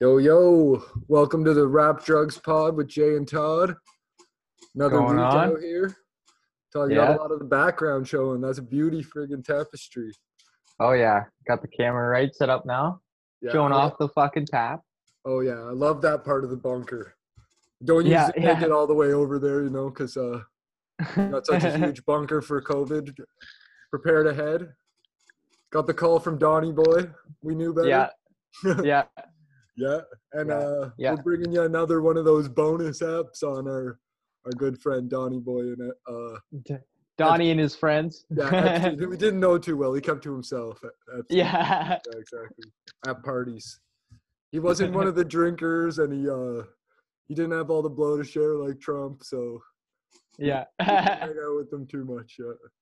Yo, yo, welcome to the Rap Drugs Pod with Jay and Todd. Another Going week on? out here. Todd, you got a Yeah. lot of the background showing. That's a beauty friggin' tapestry. Oh yeah. Got the camera right set up now. Yeah. Showing off the fucking tap. Oh, yeah. I love that part of the bunker. Don't Yeah, usually make yeah. it all the way over there, because got such a huge bunker for COVID. Prepared ahead. Got the call from Donnie Boy. We knew better. Yeah. Yeah. Yeah. And Yeah. we're bringing you another one of those bonus apps on our good friend Donnie Boy and Donnie and his friends. Yeah, Epstein, who we didn't know too well. He kept to himself. Epstein. Yeah. Yeah, exactly. At parties, he wasn't one of the drinkers, and he didn't have all the blow to share like Trump. So Yeah. he didn't hang out with them too much.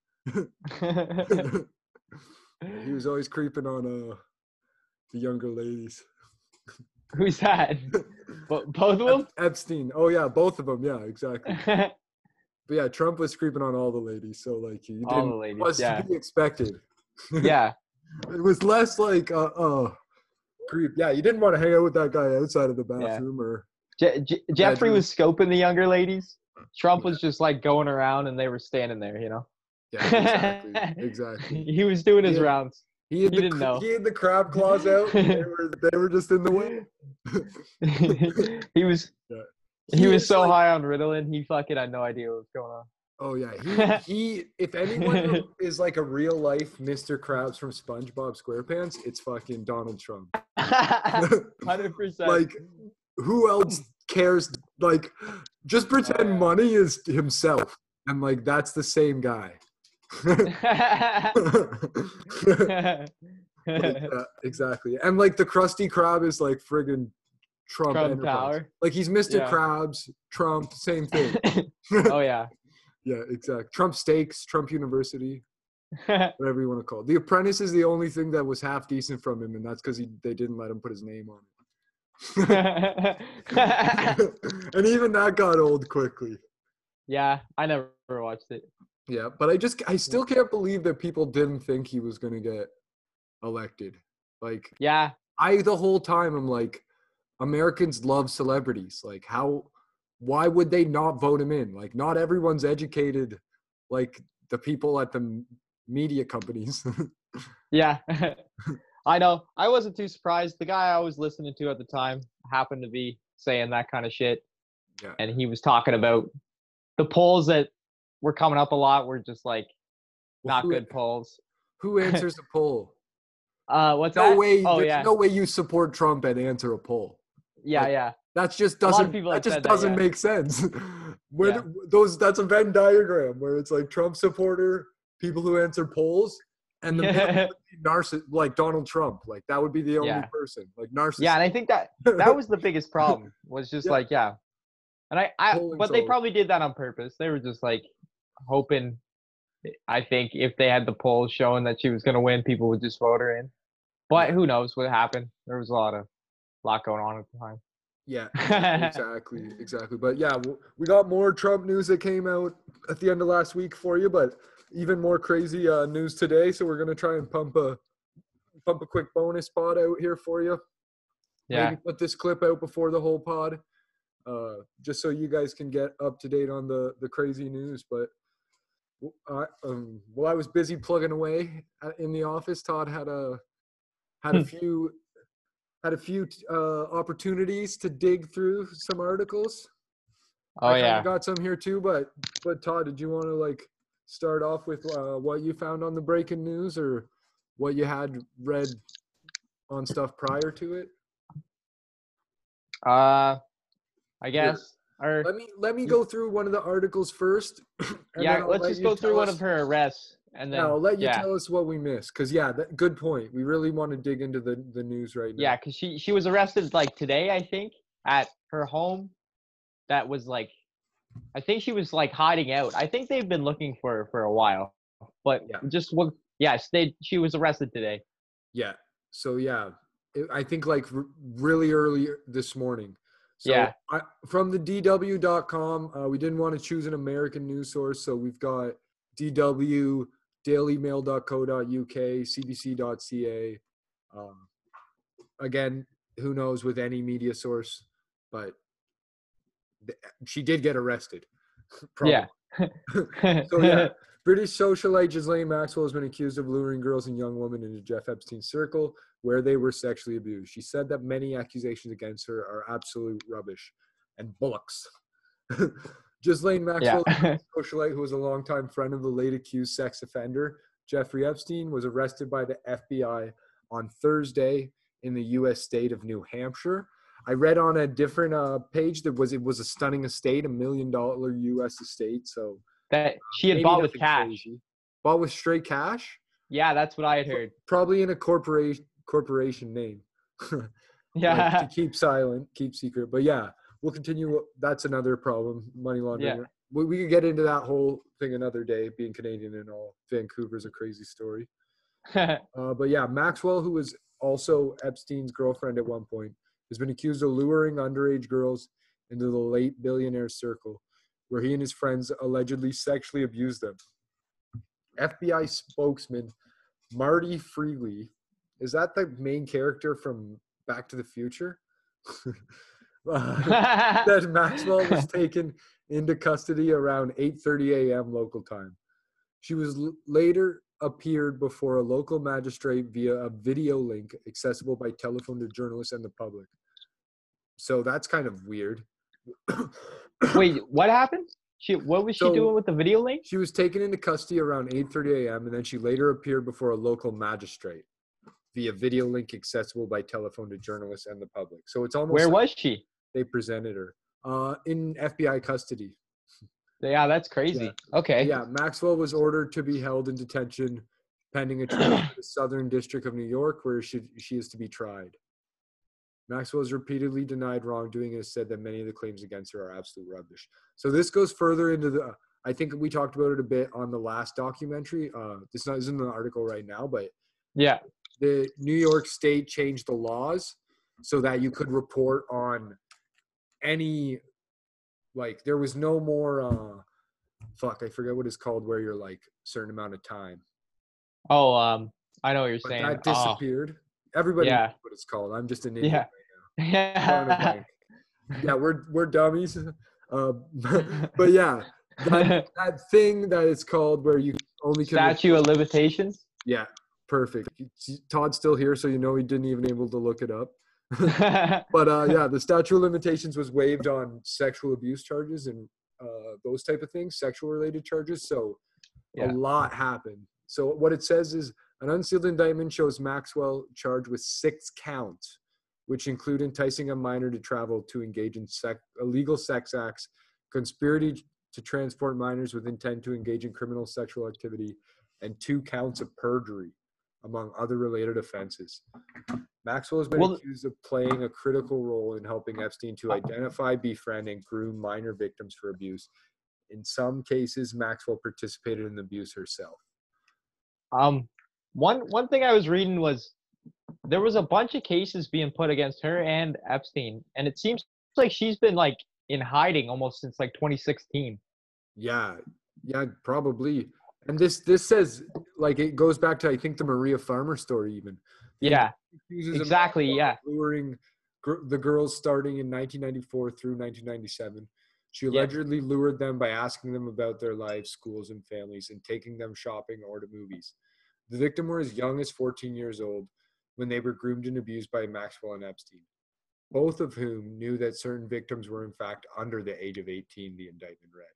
He was always creeping on the younger ladies. Who's that? Both of them? Epstein. Oh yeah, both of them. Yeah, exactly. But yeah, Trump was creeping on all the ladies. So like he All didn't the ladies, was yeah. to be expected. Yeah. It was less like creep. Yeah, you didn't want to hang out with that guy outside of the bathroom or Jeffrey bedroom. was scoping the younger ladies. Trump was just like going around and they were standing there, Yeah, exactly. He was doing his Yeah. rounds. He had didn't know. He had the crab claws out. They were just in the way. He was Yeah. he was is so like- high on Ritalin, he fucking had no idea what was going on. Oh yeah, he if anyone is like a real life Mr. Krabs from SpongeBob SquarePants, it's fucking Donald Trump. 100%. Like, who else cares? Like, just pretend yeah. money is himself, and like that's the same guy. Exactly. And like the Krusty Krab is like friggin' Trump Enterprise. Tower. Like he's Mr. Yeah. Krabs, Trump, same thing. Oh yeah. Yeah, exactly. Trump Steaks, Trump University, whatever you want to call it. The Apprentice is the only thing that was half decent from him, and that's because they didn't let him put his name on it. And even that got old quickly. Yeah, I never watched it. Yeah, but I still can't believe that people didn't think he was going to get elected. Like, Yeah. the whole time I'm like, Americans love celebrities. Like, why would they not vote him in? Like, not everyone's educated like the people at the media companies. Yeah. I know. I wasn't too surprised. The guy I was listening to at the time happened to be saying that kind of shit. Yeah. And he was talking about the polls that were coming up a lot were just like not good polls. Who answers a poll? What's that? There's no way you support Trump and answer a poll. Yeah, like, yeah. That just A lot doesn't. of people That have just said that, doesn't yeah. make sense. Yeah. That's a Venn diagram where it's like Trump supporter, people who answer polls, and the middle would be narcissist, like Donald Trump. Like that would be the only Yeah. person, like narcissist. Yeah, and I think that was the biggest problem was just Yeah. like, yeah. And Polling's but they all- probably did that on purpose. They were just like hoping, I think if they had the polls showing that she was going to win, people would just vote her in. But who knows what happened? There was a lot going on at the time. Yeah, exactly. But yeah, we got more Trump news that came out at the end of last week for you, but even more crazy news today. So we're gonna try and pump a quick bonus pod out here for you. Yeah. Maybe put this clip out before the whole pod, just so you guys can get up to date on the crazy news. But while I was busy plugging away in the office, Todd had a few opportunities to dig through some articles. Oh I kinda yeah. got some here too, but Todd, did you want to like start off with what you found on the breaking news or what you had read on stuff prior to it? I guess. Or Let me go through one of the articles first. and yeah, then I'll let's let just you go through tell one us- of her arrests and then Yeah, I'll let you yeah. tell us what we missed. Because good point. We really want to dig into the news right now. Yeah, because she was arrested like today, I think, at her home. That was like, I think she was like hiding out. I think they've been looking for her for a while, but she was arrested today. Yeah. So yeah, I think like really early this morning. So Yeah. From the DW.com, we didn't want to choose an American news source, so we've got DW, dailymail.co.uk, cbc.ca. Again, who knows with any media source, but she did get arrested. Probably. Yeah. So yeah, British socialite Ghislaine Maxwell has been accused of luring girls and young women into Jeff Epstein's circle where they were sexually abused. She said that many accusations against her are absolute rubbish and bullocks. Ghislaine Maxwell, Yeah. a socialite who was a longtime friend of the late accused sex offender Jeffrey Epstein, was arrested by the FBI on Thursday in the U.S. state of New Hampshire. I read on a different page that it was a stunning estate, $1 million U.S. estate. So That she had maybe bought with nothing cash. crazy. Bought with straight cash? Yeah, that's what I had heard. Probably in a corporation name. Yeah. Like, to keep silent, keep secret. But yeah, we'll continue. That's another problem, money laundering. Yeah. We could get into that whole thing another day, being Canadian and all. Vancouver's a crazy story. But yeah, Maxwell, who was also Epstein's girlfriend at one point, has been accused of luring underage girls into the late billionaire's circle, where he and his friends allegedly sexually abused them. FBI spokesman Marty Freely, is that the main character from Back to the Future? That Maxwell was taken into custody around 8:30 a.m. local time. She was later appeared before a local magistrate via a video link accessible by telephone to journalists and the public. So that's kind of weird. Wait, what happened? What was she doing with the video link? She was taken into custody around 8:30 a.m. and then she later appeared before a local magistrate via video link accessible by telephone to journalists and the public. So it's almost where was she? They presented her in FBI custody. Yeah, that's crazy. Yeah. Okay. Yeah, Maxwell was ordered to be held in detention pending a trial to the Southern District of New York, where she is to be tried. Maxwell has repeatedly denied wrongdoing and has said that many of the claims against her are absolute rubbish. So this goes further into the. I think we talked about it a bit on the last documentary. This isn't an article right now, but yeah, the New York State changed the laws so that you could report on any. Like, there was no more, I forget what it's called, where you're like certain amount of time. Oh, I know what you're saying. That disappeared. Everybody knows what it's called. I'm just an idiot right now. Yeah. Yeah, we're dummies. But yeah, that thing that it's called where you only can statute of limitations. Yeah, perfect. Todd's still here, so you know he didn't even able to look it up. But yeah, the statute of limitations was waived on sexual abuse charges and those type of things, sexual related charges. So a lot happened. So what it says is an unsealed indictment shows Maxwell charged with 6 counts, which include enticing a minor to travel to engage in illegal sex acts, conspiracy to transport minors with intent to engage in criminal sexual activity, and 2 counts of perjury, among other related offenses. Maxwell has been accused of playing a critical role in helping Epstein to identify, befriend, and groom minor victims for abuse. In some cases, Maxwell participated in the abuse herself. One thing I was reading was there was a bunch of cases being put against her and Epstein, and it seems like she's been like in hiding almost since like 2016. Yeah, probably. And this says, like, it goes back to, I think, the Maria Farmer story even. Yeah, exactly, yeah. Luring the girls starting in 1994 through 1997. She allegedly lured them by asking them about their lives, schools, and families, and taking them shopping or to movies. The victim were as young as 14 years old when they were groomed and abused by Maxwell and Epstein, both of whom knew that certain victims were in fact under the age of 18, the indictment read.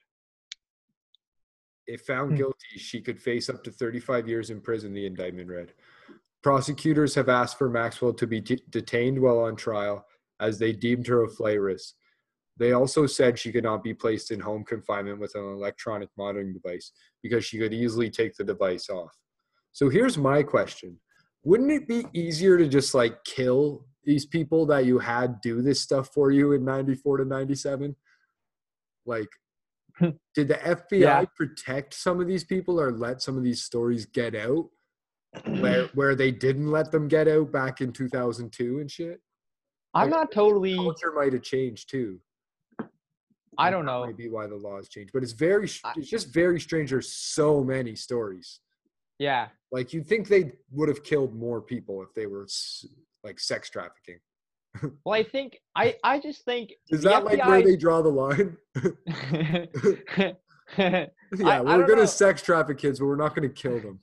If found guilty, she could face up to 35 years in prison, the indictment read. Prosecutors have asked for Maxwell to be detained while on trial, as they deemed her a flight risk. They also said she could not be placed in home confinement with an electronic monitoring device because she could easily take the device off. So here's my question. Wouldn't it be easier to just like kill these people that you had do this stuff for you in 94 to 97? Like, did the FBI protect some of these people or let some of these stories get out where they didn't let them get out back in 2002 and shit? I'm not totally. Culture might have changed too. I don't know. Maybe why the laws changed, but it's just very strange. There's so many stories. Yeah. Like, you'd think they would have killed more people if they were like sex trafficking. Well, I just think Is the that like where FBI. they draw the line? Yeah, I we're don't gonna know. sex traffic kids, but we're not gonna kill them.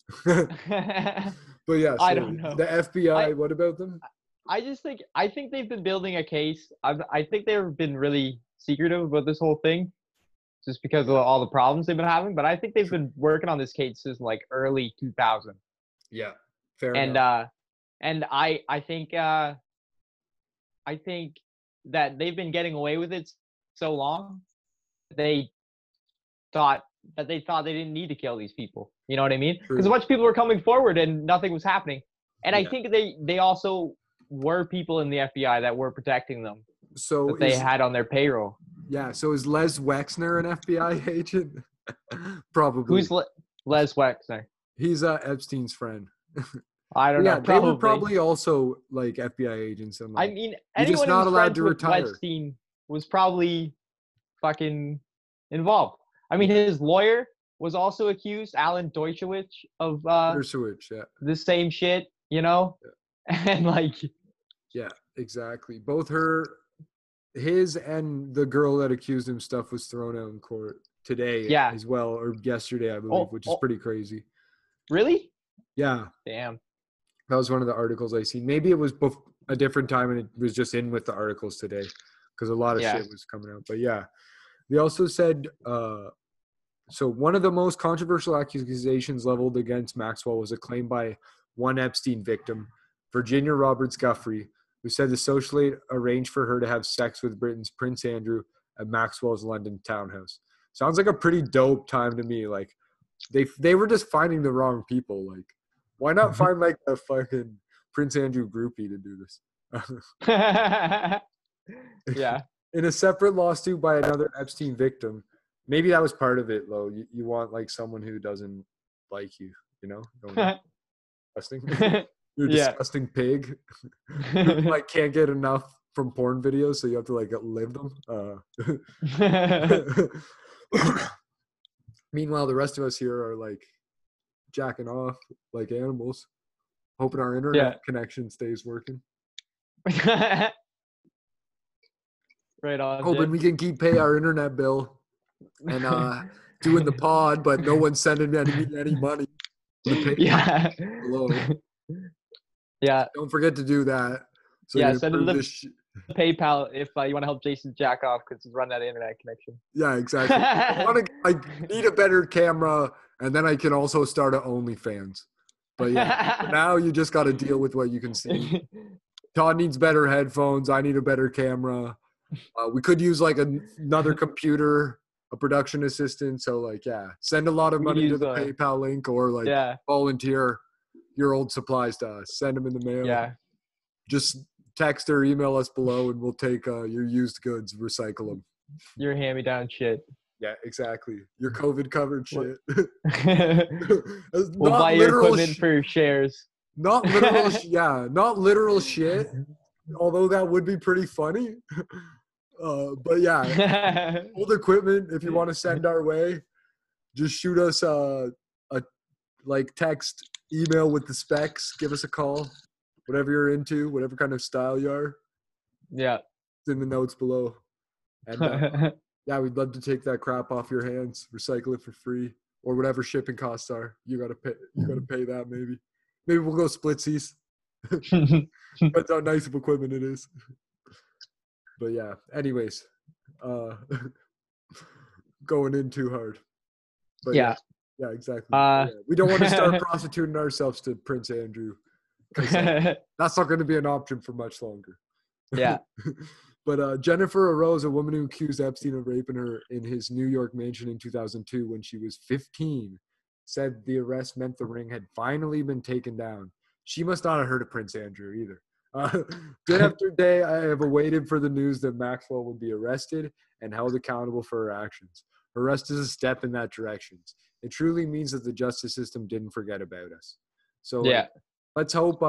But yeah, I so don't know. the FBI, I what about them? I think they've been building a case. I think they've been really secretive about this whole thing, just because of Yeah, all the problems they've been having. But I think they've been working on this case since like early 2000, yeah, fair and enough. I think that they've been getting away with it so long. They thought they thought they didn't need to kill these people. You know what I mean? Because a True. bunch of people were coming forward and nothing was happening. And I Yeah. think they also were people in the FBI that were protecting them, So that they is had on their payroll. so is Les Wexner an FBI agent? Probably. Who's Les Wexner? He's Epstein's friend. I don't know. Yeah, they were Probably. probably also like FBI agents and I like mean, you're just anyone who not was allowed friends to with retire. Weinstein was probably fucking involved. I mean, Yeah. his lawyer was also accused, Alan Deutschowitz, of Dershowitz, yeah. the same shit, you know? And like, Yeah, exactly. Both his and the girl that accused him stuff was thrown out in court today yeah. as well, or yesterday, I believe, which is pretty crazy. Really? Yeah, Damn. that was one of the articles I seen. Maybe it was a different time and it was just in with the articles today because a lot of shit was coming out. But yeah, they also said so one of the most controversial accusations leveled against Maxwell was a claim by one Epstein victim, Virginia Roberts Guffrey, who said the socialite arranged for her to have sex with Britain's Prince Andrew at Maxwell's London townhouse. Sounds like a pretty dope time to me. Like they were just finding the wrong people. Like, why not find like a fucking Prince Andrew groupie to do this? Yeah. In a separate lawsuit by another Epstein victim, maybe that was part of it, though. You want like someone who doesn't like you, you know? Disgusting. You're a Yeah. disgusting pig. You like can't get enough from porn videos, so you have to like live them. Meanwhile, the rest of us here are like jacking off like animals, hoping our internet connection stays working. Right on. Hoping we can pay our internet bill and doing the pod, but no one's sending me any money. Yeah. Below. Yeah. Don't forget to do that. So yeah, send him the PayPal if you want to help Jason jack off because he's running out of internet connection. Yeah, exactly. I need a better camera, and then I can also start an OnlyFans. But yeah, for now you just got to deal with what you can see. Todd needs better headphones. I need a better camera. We could use like another computer, a production assistant. So like, yeah, send a lot of money to the PayPal link or like volunteer your old supplies to us. Send them in the mail. Yeah. Just text or email us below and we'll take your used goods, recycle them. Your hand-me-down shit. Yeah, exactly. Your COVID covered shit. We'll buy your equipment for shares. Not literal, not literal shit. Although that would be pretty funny. But yeah, old equipment. If you want to send our way, just shoot us a text, email with the specs. Give us a call. Whatever you're into, whatever kind of style you are. Yeah. It's in the notes below. And yeah, we'd love to take that crap off your hands, recycle it for free, or whatever shipping costs are. You gotta pay that maybe. Maybe we'll go splitsies. Depends how nice of equipment it is. But yeah, anyways, going in too hard. But yeah exactly. We don't want to start prostituting ourselves to Prince Andrew. That's not going to be an option for much longer. Yeah. But Jennifer Arose, a woman who accused Epstein of raping her in his New York mansion in 2002 when she was 15, said the arrest meant the ring had finally been taken down. She must not have heard of Prince Andrew either. Day after day, I have awaited for the news that Maxwell would be arrested and held accountable for her actions. Her arrest is a step in that direction. It truly means that the justice system didn't forget about us. So let's hope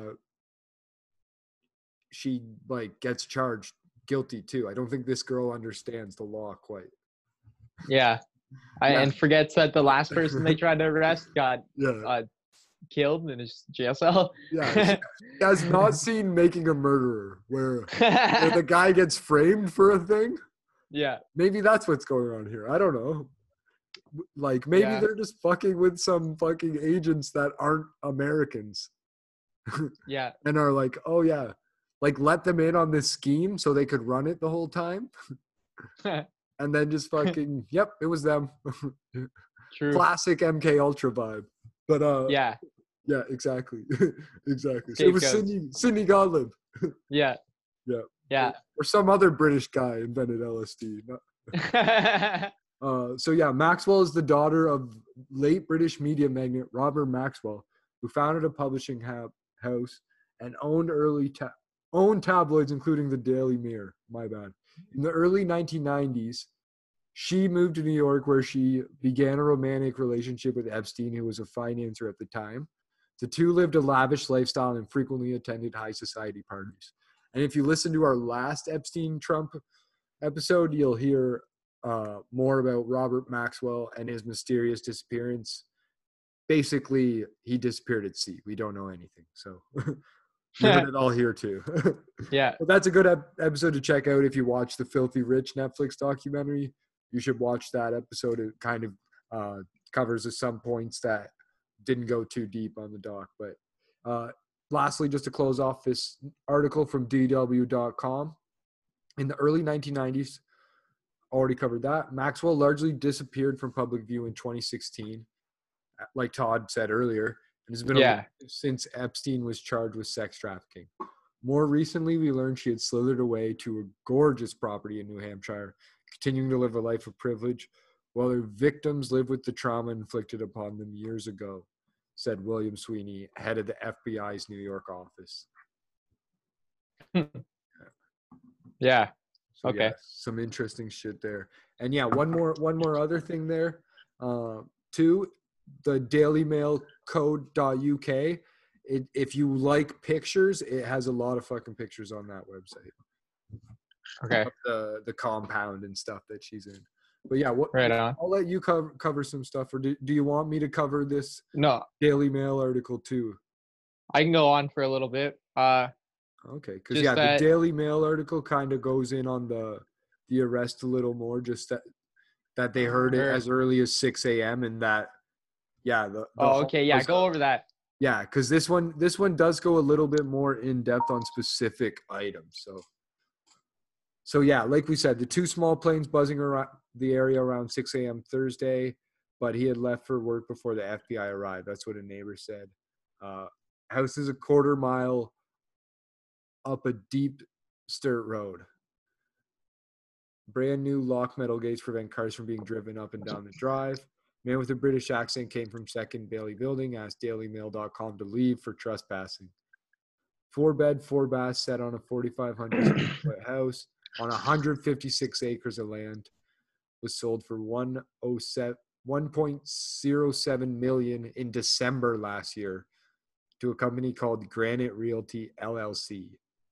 she gets charged guilty too. I don't think this girl understands the law quite. Yeah. And forgets that the last person they tried to arrest got killed in his jail cell. Yeah, he has not seen Making a Murderer, where the guy gets framed for a thing. Yeah. Maybe that's what's going on here. I don't know. Like, maybe Yeah. they're just fucking with some fucking agents that aren't Americans. Yeah. And are like, oh yeah, like let them in on this scheme so they could run it the whole time. And then just fucking, yep, it was them. True. Classic MK Ultra vibe. But Yeah. yeah, exactly. Exactly. So it Scapegoats. was Sidney Gottlieb. Yeah. Yeah. Yeah. Or some other British guy invented LSD. So yeah, Maxwell is the daughter of late British media magnate Robert Maxwell, who founded a publishing house and owned owned tabloids, including the Daily Mirror. My bad. In the early 1990s, she moved to New York, where she began a romantic relationship with Epstein, who was a financier at the time. The two lived a lavish lifestyle and frequently attended high society parties. And if you listen to our last Epstein-Trump episode, you'll hear more about Robert Maxwell and his mysterious disappearance. Basically, he disappeared at sea. We don't know anything. So you heard it all here too. Yeah. But that's a good episode to check out if you watch the Filthy Rich Netflix documentary. You should watch that episode. It kind of covers some points that didn't go too deep on the doc. But lastly, just to close off this article from DW.com, in the early 1990s, already covered that, Maxwell largely disappeared from public view in 2016, like Todd said earlier, and has been elusive since Epstein was charged with sex trafficking. More recently, we learned she had slithered away to a gorgeous property in New Hampshire, continuing to live a life of privilege, while her victims live with the trauma inflicted upon them years ago, said William Sweeney, head of the FBI's New York office. Yeah. So, okay. Yeah, some interesting shit there. And yeah, one more other thing there. Too, the dailymailcode.uk. If you like pictures, it has a lot of fucking pictures on that website. Okay. Of the compound and stuff that she's in. But yeah, Right on. I'll let you cover some stuff. Or do you want me to cover this No, Daily Mail article too? I can go on for a little bit. Okay, because the Daily Mail article kind of goes in on the arrest a little more, just that they heard it as early as 6 a.m. and that okay, yeah, go over that. Yeah, because this one does go a little bit more in depth on specific items. So yeah, like we said, the two small planes buzzing around the area around 6 a.m. Thursday, but he had left for work before the FBI arrived. That's what a neighbor said. House is a quarter mile up a deep dirt road. Brand new lock metal gates prevent cars from being driven up and down the drive. Man with a British accent came from Second Bailey Building, asked dailymail.com to leave for trespassing. 4-bed, 4-bath set on a 4,500 square foot house on 156 acres of land, was sold for $1.07 million in December last year to a company called Granite Realty LLC.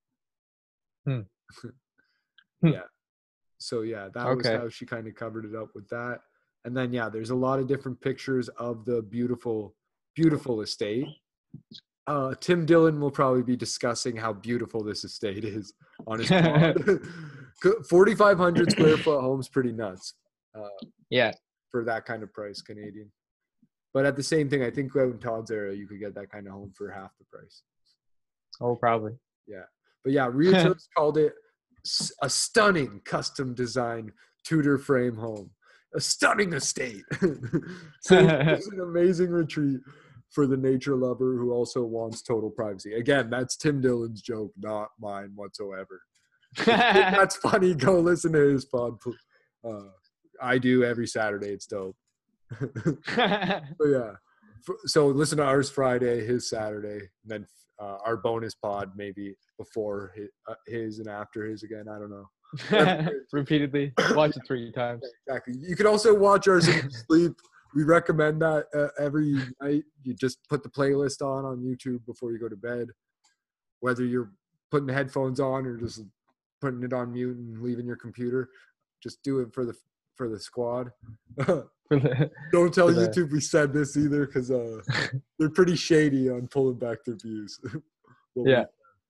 Yeah. So yeah, that was how she kind of covered it up with that. And then yeah, there's a lot of different pictures of the beautiful, beautiful estate. Tim Dillon will probably be discussing how beautiful this estate is on his pod. 4,500 square foot home's pretty nuts. For that kind of price, Canadian. But at the same thing, I think out in Todd's area, you could get that kind of home for half the price. Oh, probably. Yeah. But yeah, realtors called it a stunning custom design Tudor frame home. A stunning estate. So it's an amazing retreat for the nature lover who also wants total privacy. Again, that's Tim Dillon's joke, not mine whatsoever. If that's funny, go listen to his pod. I do every Saturday. It's dope. But yeah. So listen to ours Friday, his Saturday, and then our bonus pod maybe before his and after his again. I don't know. Repeatedly. Watch it 3 times. Exactly. You can also watch ours in your sleep. We recommend that every night. You just put the playlist on YouTube before you go to bed. Whether you're putting the headphones on or just putting it on mute and leaving your computer, just do it for for the squad. For the, Don't tell for the, YouTube we said this either, because they're pretty shady on pulling back their views. yeah.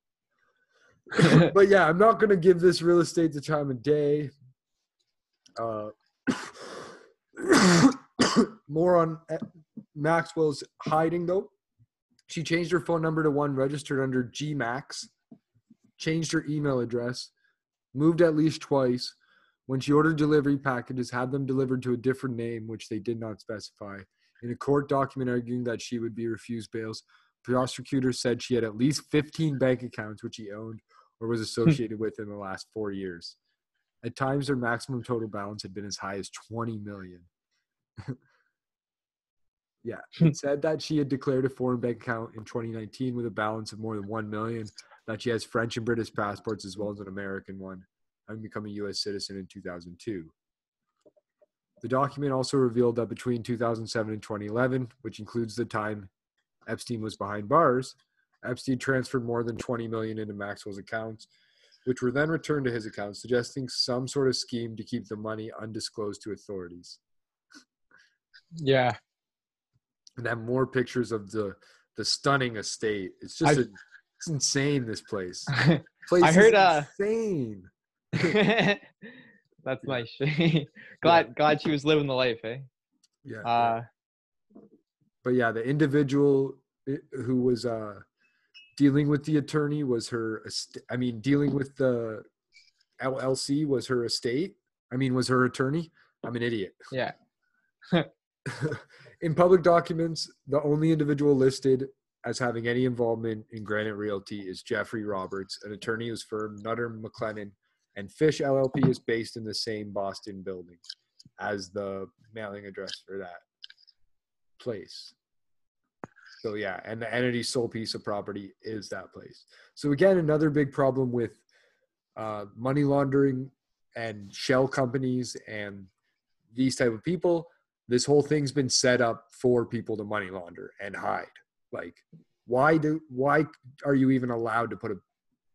But yeah, I'm not gonna give this real estate the time of day. More on Maxwell's hiding though. She changed her phone number to one registered under GMax, changed her email address, moved at least twice. When she ordered delivery packages, had them delivered to a different name, which they did not specify. In a court document arguing that she would be refused bails, prosecutors said she had at least 15 bank accounts which she owned or was associated with in the last 4 years. At times, her maximum total balance had been as high as 20 million. Yeah, it said that she had declared a foreign bank account in 2019 with a balance of more than 1 million, that she has French and British passports as well as an American one, having become a U.S. citizen in 2002. The document also revealed that between 2007 and 2011, which includes the time Epstein was behind bars, Epstein transferred more than 20 million into Maxwell's accounts, which were then returned to his account, suggesting some sort of scheme to keep the money undisclosed to authorities. Yeah. And then more pictures of the stunning estate. It's just it's insane, this place. I heard insane. That's nice. glad she was living the life, eh? Yeah. But yeah, the individual who was dealing with the attorney was dealing with the LLC was her estate. Was her attorney. I'm an idiot. Yeah. In public documents, the only individual listed as having any involvement in Granite Realty is Jeffrey Roberts, an attorney whose firm Nutter McLennan and Fish LLP is based in the same Boston building as the mailing address for that place. So yeah, and the entity's sole piece of property is that place. So again, another big problem with money laundering and shell companies and these type of people. This whole thing's been set up for people to money launder and hide. Like, why are you even allowed to put a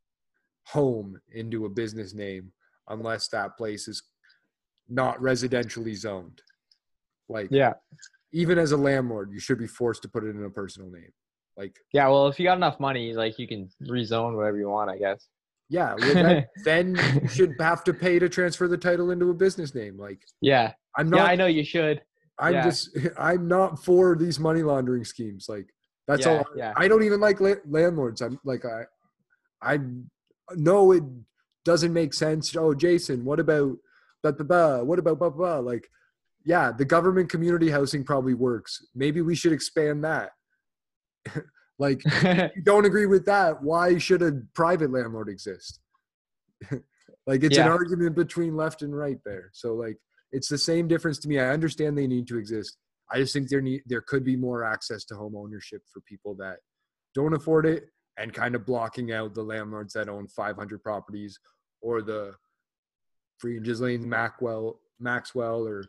home into a business name unless that place is not residentially zoned? Like, yeah, even as a landlord, you should be forced to put it in a personal name. Like, yeah, well, if you got enough money, like, you can rezone whatever you want, I guess. Yeah, well, then you should have to pay to transfer the title into a business name. Like, yeah, I know you should. I'm not for these money laundering schemes. Like, that's all. Yeah. I don't even like landlords. I'm like, I know it doesn't make sense. Oh, Jason, what about blah, blah, blah? What about blah, blah, blah? Like, yeah, the government community housing probably works. Maybe we should expand that. Like, if you don't agree with that, why should a private landlord exist? Like, it's an argument between left and right there. So, like, it's the same difference to me. I understand they need to exist. I just think there could be more access to home ownership for people that don't afford it, and kind of blocking out the landlords that own 500 properties, or the Free and Ghislaine Maxwell, or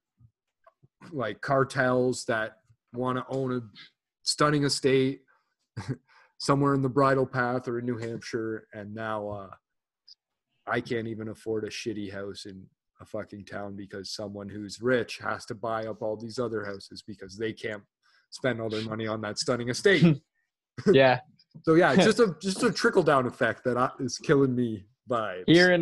like cartels that want to own a stunning estate somewhere in the Bridle Path or in New Hampshire, and now I can't even afford a shitty house in a fucking town because someone who's rich has to buy up all these other houses because they can't spend all their money on that stunning estate. Yeah. So yeah, it's just a trickle down effect that is killing me vibes.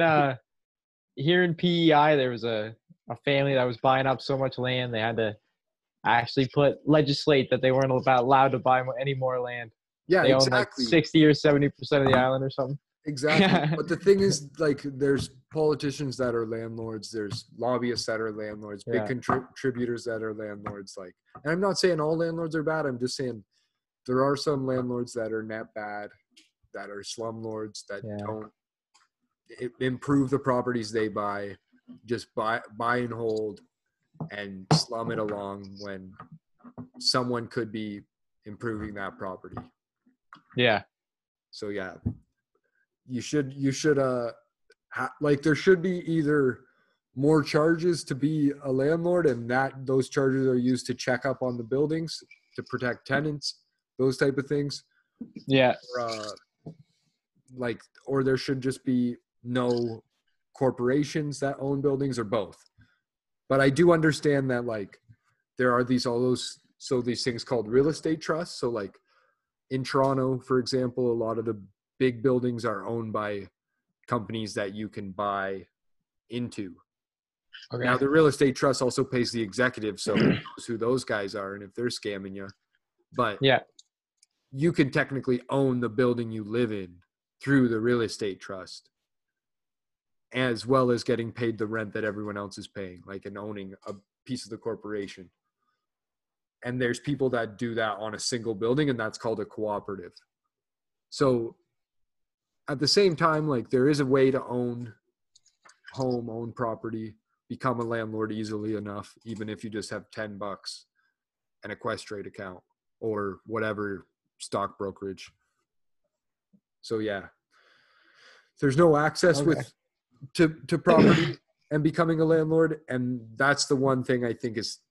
Here in PEI, there was a family that was buying up so much land they had to actually legislate that they weren't allowed to buy any more land. Yeah, they exactly. Own like 60 or 70% of the island or something. Exactly. But the thing is, like, there's politicians that are landlords, there's lobbyists that are landlords, big contributors that are landlords. Like, and I'm not saying all landlords are bad. I'm just saying there are some landlords that are net bad, that are slumlords that don't improve the properties they buy, just buy and hold and slum it along when someone could be improving that property. Yeah. So yeah, you should like, there should be either more charges to be a landlord, and that those charges are used to check up on the buildings to protect tenants, those type of things. Yeah. Or there should just be no corporations that own buildings, or both. But I do understand that like there are these things called real estate trusts. So like in Toronto, for example, a lot of the big buildings are owned by companies that you can buy into. Okay. Now the real estate trust also pays the executive, so who knows who those guys are and if they're scamming you. But yeah, you can technically own the building you live in through the real estate trust, as well as getting paid the rent that everyone else is paying, like and owning a piece of the corporation. And there's people that do that on a single building, and that's called a cooperative. So at the same time, like there is a way to own property, become a landlord easily enough, even if you just have $10 and a Questrade account or whatever stock brokerage. So yeah, there's no access to property and becoming a landlord. And that's the one thing I think is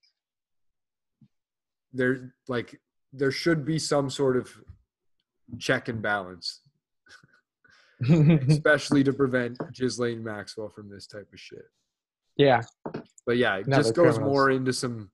there should be some sort of check and balance, especially to prevent Ghislaine Maxwell from this type of shit. Yeah. But yeah, it just goes more into some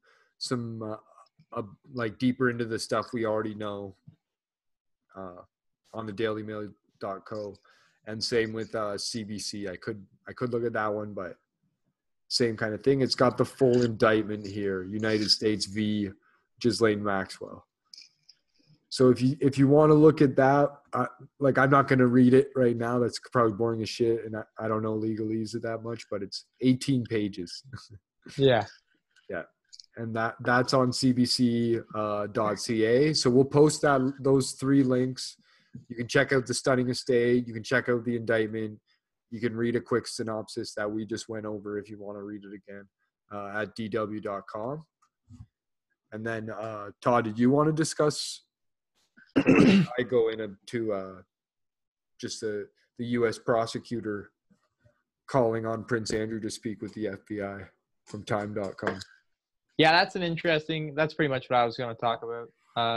like deeper into the stuff we already know on the dailymail.co, and same with CBC. I could look at that one, but same kind of thing. It's got the full indictment here, United States v. Ghislaine Maxwell. So if you want to look at that, like I'm not going to read it right now. That's probably boring as shit, and I don't know legalese it that much, but it's 18 pages. Yeah. Yeah. And that's on cbc.ca. So we'll post those 3 links. You can check out the stunning estate. You can check out the indictment. You can read a quick synopsis that we just went over if you want to read it again at dw.com. And then, Todd, did you want to discuss? I go into just the U.S. prosecutor calling on Prince Andrew to speak with the FBI from time.com. Yeah, that's pretty much what I was going to talk about.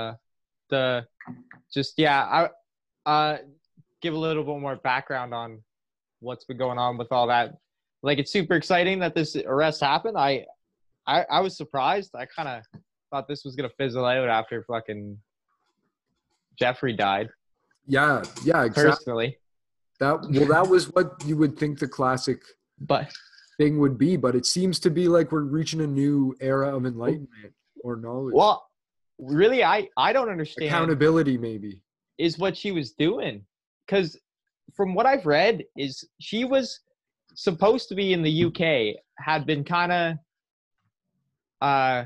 I give a little bit more background on what's been going on with all that. Like, it's super exciting that this arrest happened. I was surprised. I kind of thought this was going to fizzle out after fucking Jeffrey died. Yeah, exactly. Personally. That was what you would think the classic thing would be, but it seems to be like we're reaching a new era of enlightenment or knowledge. Well, really, I don't understand. Accountability, maybe. Is what she was doing. Because from what I've read, is she was supposed to be in the UK, had been kind of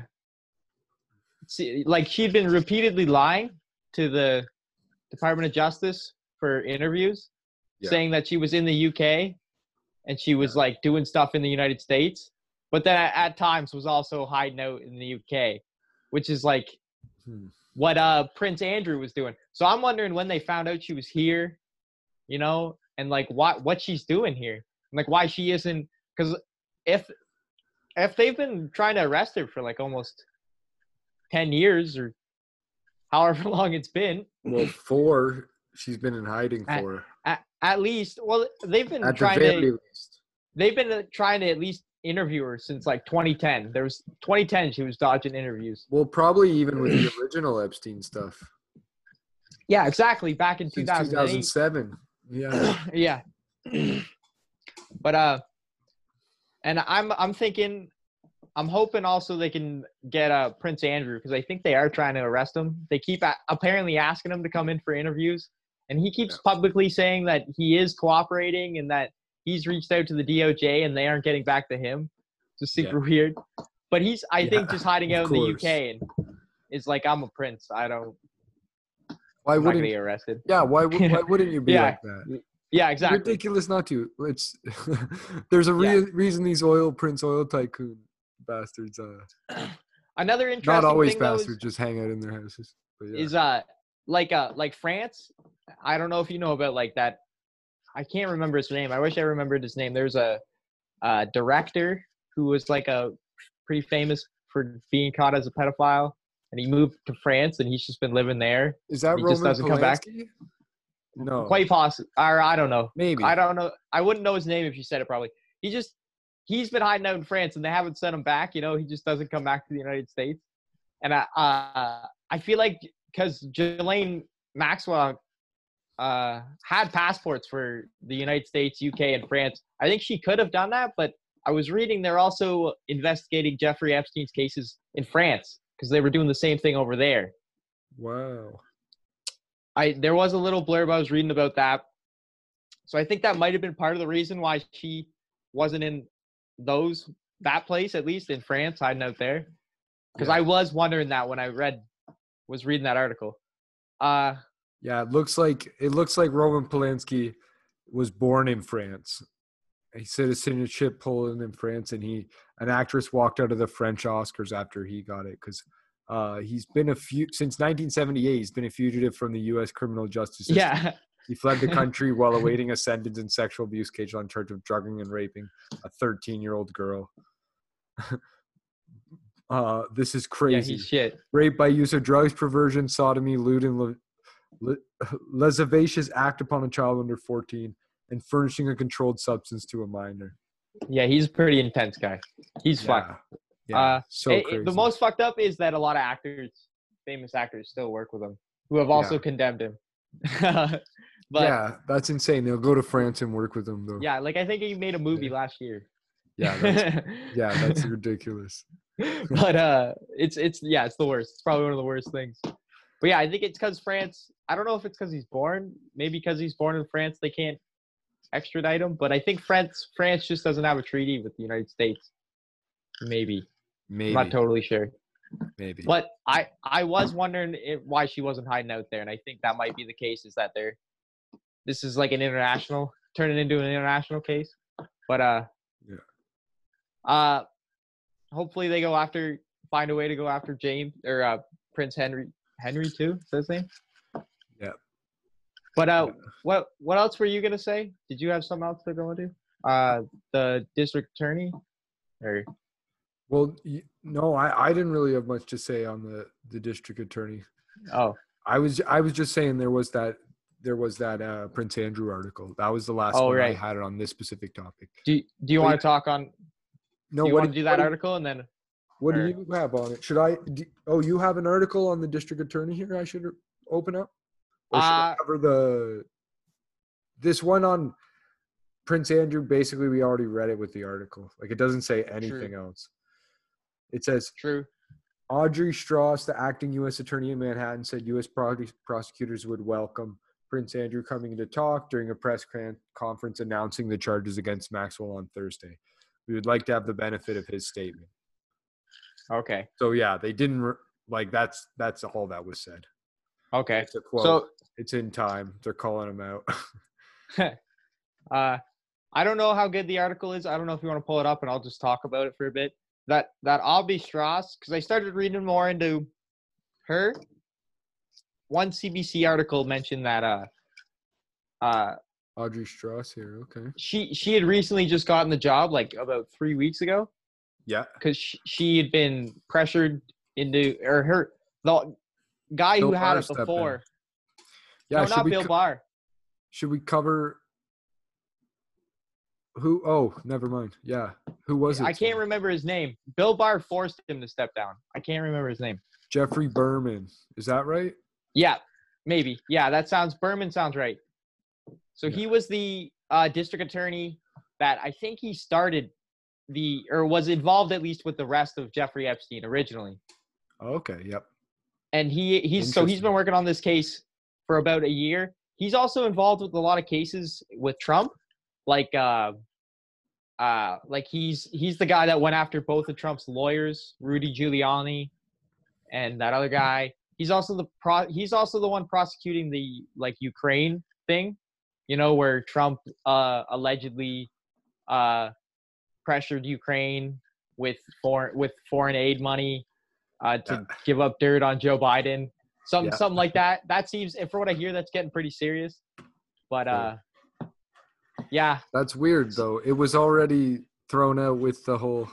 like she'd been repeatedly lying to the Department of Justice for interviews, saying that she was in the UK and she was like doing stuff in the United States, but then at times was also hiding out in the UK, which is like what Prince Andrew was doing. So I'm wondering when they found out she was here, you know, and like what she's doing here, and like why she isn't, because if they've been trying to arrest her for like almost 10 years or however long it's been. Well, 4 she's been in hiding for. At least, well, they've been trying to at least interview her since like 2010. There was 2010 she was dodging interviews. Well, probably even with the original Epstein stuff. Yeah, exactly. Back in 2007. Yeah. Yeah. But and I'm thinking, I'm hoping also they can get Prince Andrew, because I think they are trying to arrest him. They keep apparently asking him to come in for interviews, and he keeps publicly saying that he is cooperating and that he's reached out to the DOJ and they aren't getting back to him. It's super weird. But he's, I think, just hiding out in the UK and is like, I'm a prince. Why wouldn't he be arrested? Yeah, why wouldn't you be like that? Yeah, exactly. Ridiculous not to. It's there's a reason these Prince oil tycoon bastards. Another interesting not always thing, bastards, just hang out in their houses. But is like France. I don't know if you know about like that. I can't remember his name. I wish I remembered his name. There's a director who was like a pretty famous for being caught as a pedophile, and he moved to France and he's just been living there. Is that Roman just doesn't come back? No, quite possible. Or I don't know. Maybe. I don't know. I wouldn't know his name if you said it. Probably. he's been hiding out in France and they haven't sent him back. You know, he just doesn't come back to the United States. And I feel like because Ghislaine Maxwell had passports for the United States, UK, and France, I think she could have done that. But I was reading they're also investigating Jeffrey Epstein's cases in France because they were doing the same thing over there. Wow. There was a little blurb I was reading about that. So I think that might have been part of the reason why she wasn't in that place, at least in France, hiding out there. Because I was wondering that when I was reading that article. Yeah, it looks like Roman Polanski was born in France. He citizenship Poland in France, and an actress walked out of the French Oscars after he got it because he's been since 1978. He's been a fugitive from the U.S. criminal justice system. Yeah. He fled the country while awaiting a sentence in sexual abuse cage on charge of drugging and raping a 13-year-old girl. This is crazy. Yeah, he's shit. Rape by use of drugs, perversion, sodomy, lewd, and lascivious act upon a child under 14, and furnishing a controlled substance to a minor. Yeah, he's a pretty intense guy. He's fucked. Yeah, so crazy. The most fucked up is that a lot of famous actors, still work with him, who have also condemned him. But, yeah, that's insane. They'll go to France and work with him, though. Yeah, like I think he made a movie last year. Yeah, that's ridiculous. But it's the worst. It's probably one of the worst things. But yeah, I think it's because France. I don't know if it's because he's born. Maybe because he's born in France, they can't extradite him. But I think France just doesn't have a treaty with the United States. Maybe. I'm not totally sure. Maybe. But I was wondering why she wasn't hiding out there, and I think that might be the case. Is that this is like turning into an international case. But hopefully they find a way to go after James or Prince Henry too. Is that his name? Yeah. But what else were you gonna say? Did you have something else to go into? The district attorney, or? Well, no, I didn't really have much to say on the district attorney. Oh. I was just saying there was that Prince Andrew article. That was the last one I had on this specific topic. Do you want to talk on? No, do you want to do that article and then? What do you have on it? Should I? You have an article on the district attorney here. I should open up. Or should I cover this one on Prince Andrew? Basically, we already read it with the article. Like it doesn't say anything else. It says true. Audrey Strauss, the acting U.S. attorney in Manhattan, said U.S. prosecutors would welcome Prince Andrew coming to talk during a press conference announcing the charges against Maxwell on Thursday. We would like to have the benefit of his statement. Okay. So, yeah, they didn't that's all that was said. Okay. It's a quote. So, it's in time. They're calling him out. I don't know how good the article is. I don't know if you want to pull it up and I'll just talk about it for a bit. That Audrey Strauss, because I started reading more into her. One CBC article mentioned that Audrey Strauss here, okay. She had recently just gotten the job like about 3 weeks ago. Yeah. Because she had been pressured into, or the guy who had it before. Yeah, no, not Bill Barr. Should we cover who? Oh, never mind. Yeah. Who was it? I can't remember his name. Bill Barr forced him to step down. I can't remember his name. Jeffrey Berman. Is that right? Yeah, maybe. Yeah, Berman sounds right. So he was the district attorney that I think he started or was involved at least with the rest of Jeffrey Epstein originally. Okay, yep. And he's been working on this case for about a year. He's also involved with a lot of cases with Trump. Like he's the guy that went after both of Trump's lawyers, Rudy Giuliani and that other guy. He's also the one prosecuting the Ukraine thing, where Trump allegedly pressured Ukraine with foreign aid money to give up dirt on Joe Biden. Something like that. That seems, and for what I hear, that's getting pretty serious. But yeah. That's weird though. It was already thrown out with the whole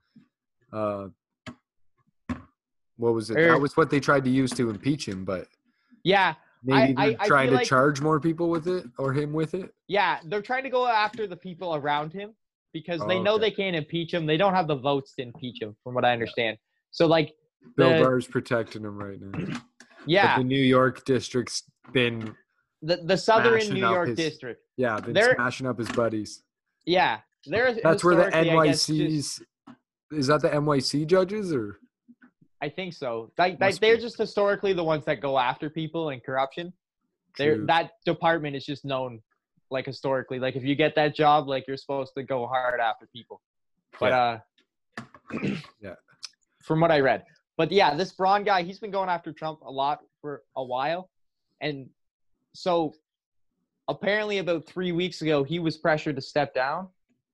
what was it? That was what they tried to use to impeach him, but yeah. Maybe they're trying to charge more people with it or him with it. Yeah, they're trying to go after the people around him because they know they can't impeach him. They don't have the votes to impeach him, from what I understand. So like Bill Barr's protecting him right now. Yeah. But the New York district's been the southern New York district. Yeah, been smashing up his buddies. Yeah. That's where the NYC's is that the NYC judges or? I think so. They're just historically the ones that go after people and corruption. That department is just known, like, historically. Like, if you get that job, like, you're supposed to go hard after people. But yeah, from what I read. But yeah, this Braun guy, he's been going after Trump a lot for a while, and so apparently about 3 weeks ago, he was pressured to step down.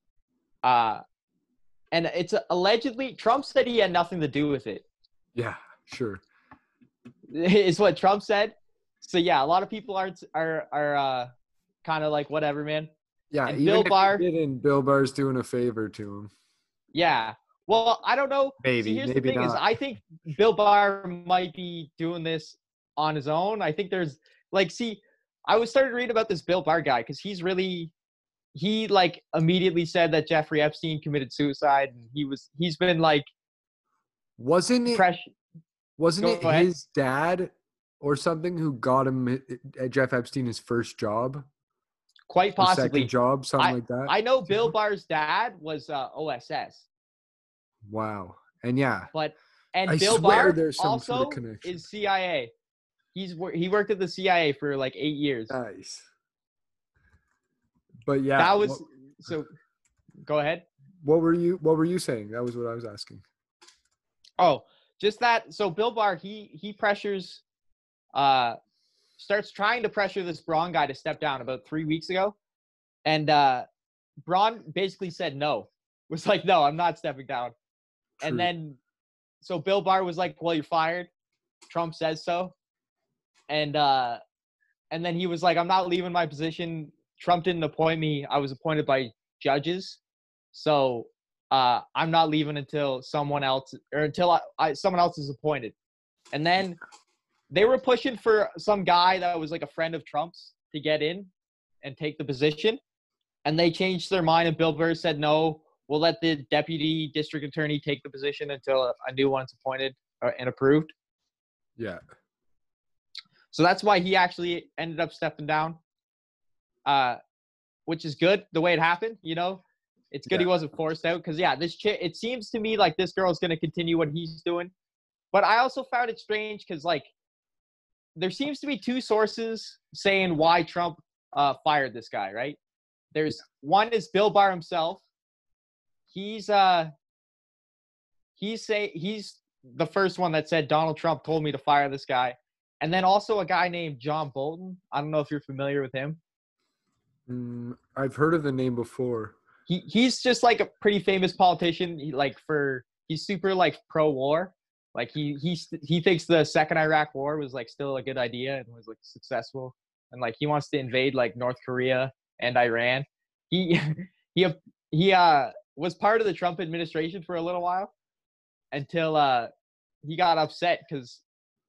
And it's allegedly Trump said he had nothing to do with it. Yeah, sure. Is what Trump said. So yeah, a lot of people are kind of like, whatever, man. Yeah, and Bill Barr's doing a favor to him. Yeah. Well, I don't know. Maybe. Here's maybe the thing: not. I think Bill Barr might be doing this on his own. I think there's I was starting to read about this Bill Barr guy because he immediately said that Jeffrey Epstein committed suicide, and he's been like, wasn't it his dad or something who got him Jeff Epstein his first job? Quite possibly. Second job, something like that. I know Bill Barr's dad was OSS. Wow. And yeah. Bill Barr also is CIA. He worked at the CIA for like 8 years. Nice. But yeah. That was so go ahead. What were you saying? That was what I was asking. Oh, just that. So Bill Barr, he pressures starts trying to pressure this Braun guy to step down about 3 weeks ago. And Braun basically said no. Was like, no, I'm not stepping down. True. And then so Bill Barr was like, well, you're fired. Trump says so. And then he was like, I'm not leaving my position. Trump didn't appoint me. I was appointed by judges. So I'm not leaving until someone else is appointed. And then they were pushing for some guy that was like a friend of Trump's to get in and take the position. And they changed their mind, and Bill Barr said, no, we'll let the deputy district attorney take the position until a new one's appointed and approved. Yeah. So that's why he actually ended up stepping down, which is good the way it happened. You know, it's good he wasn't forced out because, yeah, it seems to me like this girl's going to continue what he's doing. But I also found it strange because, like, there seems to be two sources saying why Trump fired this guy, right? There's one is Bill Barr himself. He's the first one that said Donald Trump told me to fire this guy. And then also a guy named John Bolton. I don't know if you're familiar with him. I've heard of the name before. He's just like a pretty famous politician. He's super like pro-war. Like he thinks the second Iraq war was like still a good idea and was like successful. And like he wants to invade like North Korea and Iran. He was part of the Trump administration for a little while until he got upset because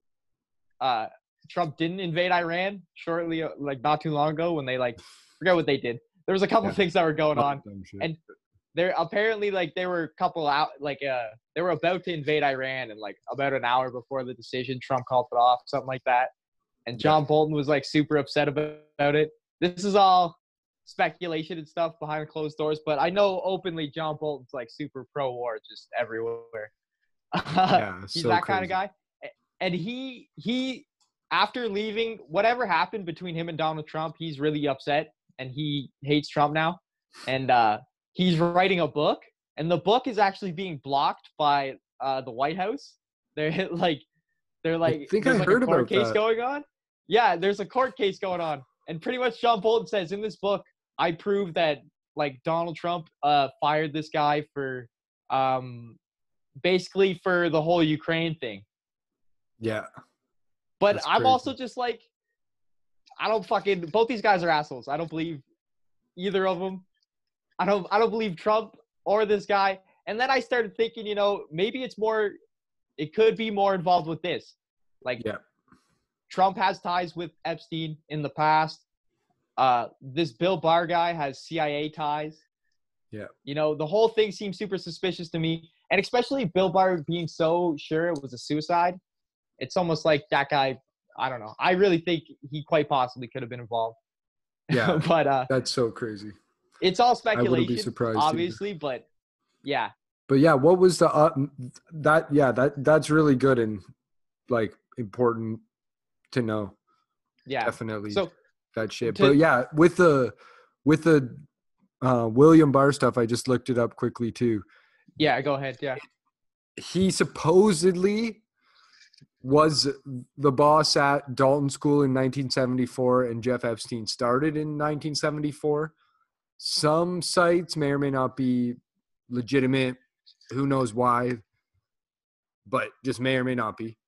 Trump didn't invade Iran shortly, like not too long ago when they forget what they did. There was a couple things that were going on, and they're apparently they were a couple out they were about to invade Iran, and like about an hour before the decision, Trump called it off, something like that. And John Bolton was like super upset about it. This is all speculation and stuff behind closed doors, but I know openly John Bolton's like super pro-war, just everywhere. He's that kind of guy. And he after leaving, whatever happened between him and Donald Trump, he's really upset and he hates Trump now. And he's writing a book, and the book is actually being blocked by the White House. They're like I think I heard a court about case that. going on. Yeah, there's a court case going on. And pretty much John Bolton says in this book, I prove that like Donald Trump fired this guy for basically for the whole Ukraine thing. Yeah. But I'm also just like, both these guys are assholes. I don't believe either of them. I don't believe Trump or this guy. And then I started thinking, maybe it could be more involved with this. Trump has ties with Epstein in the past. This Bill Barr guy has CIA ties. Yeah. You know, the whole thing seems super suspicious to me, and especially Bill Barr being so sure it was a suicide. It's almost like that guy. I don't know. I really think he quite possibly could have been involved. Yeah. But that's so crazy. it's all I wouldn't be speculation, surprised obviously. either. But yeah, But yeah, what was the that's really good and like important to know. yeah. Definitely So that shit. to But yeah, with the William Barr stuff, I just looked it up quickly too. yeah, go ahead. Yeah. He supposedly was the boss at Dalton School in 1974, and Jeff Epstein started in 1974. Some sites may or may not be legitimate. Who knows why? But just may or may not be.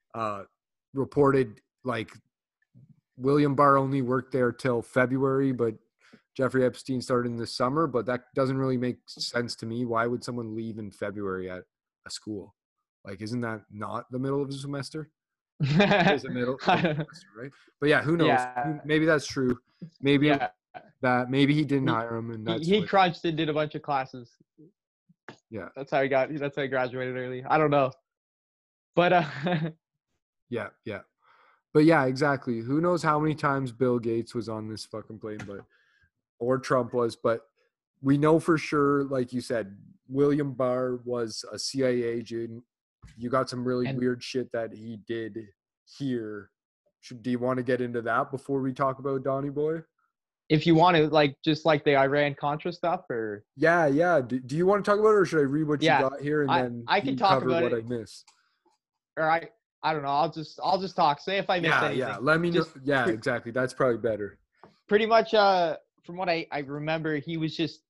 Reported like William Barr only worked there till February, but Jeffrey Epstein started in the summer. But that doesn't really make sense to me. Why would someone leave in February at a school? Like, isn't that not the middle of the semester? It is the middle of the semester, right? But yeah, who knows? Yeah. Maybe that's true. Maybe Yeah. maybe he didn't He, hire him, and that's he crunched and did a bunch of classes. Yeah. That's how he graduated early. I don't know. But yeah. But yeah, exactly. Who knows how many times Bill Gates was on this fucking plane, or Trump was, but we know for sure, like you said, William Barr was a CIA agent. You got some really weird shit that he did here. Do you want to get into that before we talk about Donnie Boy? If you want to, like, just like the Iran-Contra stuff, or yeah. Do you want to talk about it, or should I read what you got here and then I can talk cover about what it. I missed? Or I don't know. I'll just talk. Say if I missed anything. Yeah. Let me know. Yeah, exactly. That's probably better. Pretty much. From what I remember, he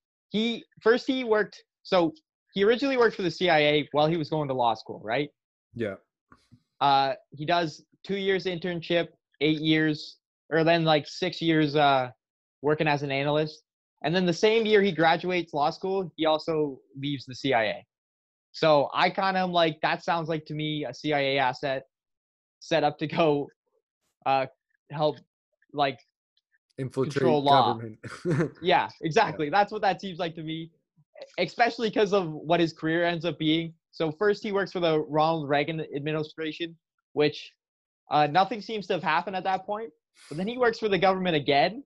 worked. So he originally worked for the CIA while he was going to law school, right? Yeah. He does 2 years internship, 8 years, or then like 6 years working as an analyst. And then the same year he graduates law school, he also leaves the CIA. So I kind of am like, that sounds like to me a CIA asset set up to go help like infiltrate control law. Government. Yeah, exactly. Yeah. That's what that seems like to me, especially because of what his career ends up being. So first he works for the Ronald Reagan administration, which nothing seems to have happened at that point. But then he works for the government again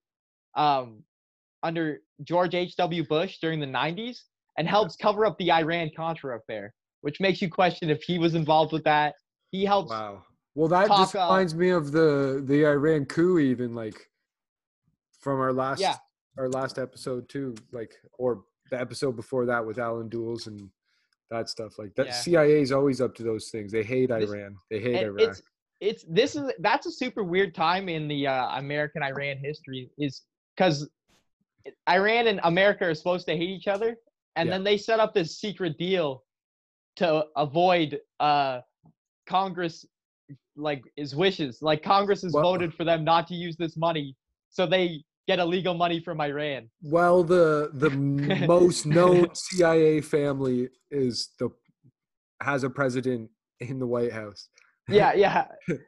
under George H.W. Bush during the 90s and helps cover up the Iran-Contra affair, which makes you question if he was involved with that. He helps. Wow. Well, that just reminds me of the Iran coup, even like from our last episode too, like, or the episode before that with Alan Dulles and that stuff. Like that, CIA is always up to those things. They hate Iran. They hate Iraq. That's a super weird time in the American-Iran history, is because Iran and America are supposed to hate each other, and then they set up this secret deal to avoid Congress, like, his wishes. Like, Congress has voted for them not to use this money, so they get illegal money from Iran. Well, the most known CIA family has a president in the White House. Yeah.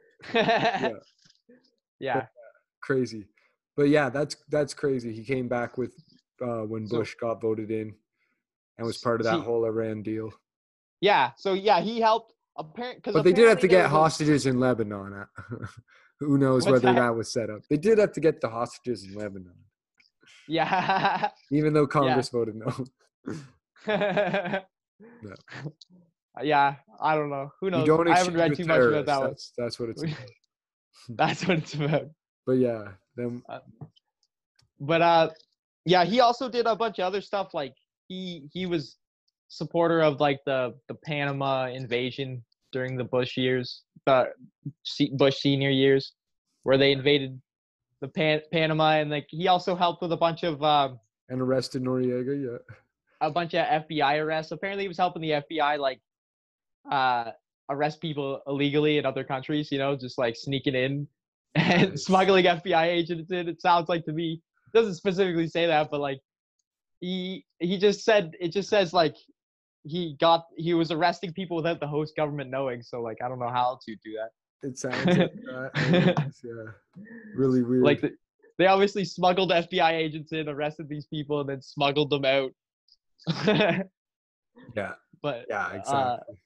Crazy. But yeah, that's crazy. He came back with when Bush got voted in and was part of that whole Iran deal. Yeah. So yeah, he helped. But they did have to get hostages in Lebanon. Who knows whether that was set up? They did have to get the hostages in Lebanon. Yeah. Even though Congress voted no. No. Yeah, I don't know. Who knows? I haven't read too much about that one. That's what it's about. That's what it's about. But yeah, yeah, he also did a bunch of other stuff. Like he was supporter of like the Panama invasion during the Bush years, the Bush senior years, where they invaded the Panama, and like he also helped with a bunch of and arrested Noriega. Yeah, a bunch of FBI arrests. Apparently, he was helping the FBI like arrest people illegally in other countries. You know, just like sneaking in and smuggling FBI agents in. It sounds like to me. It doesn't specifically say that, but like he just said, it just says like he was arresting people without the host government knowing. So like I don't know how to do that. It sounds like that. Yeah, really weird. Like they obviously smuggled FBI agents in, arrested these people, and then smuggled them out Yeah. But Yeah, exactly.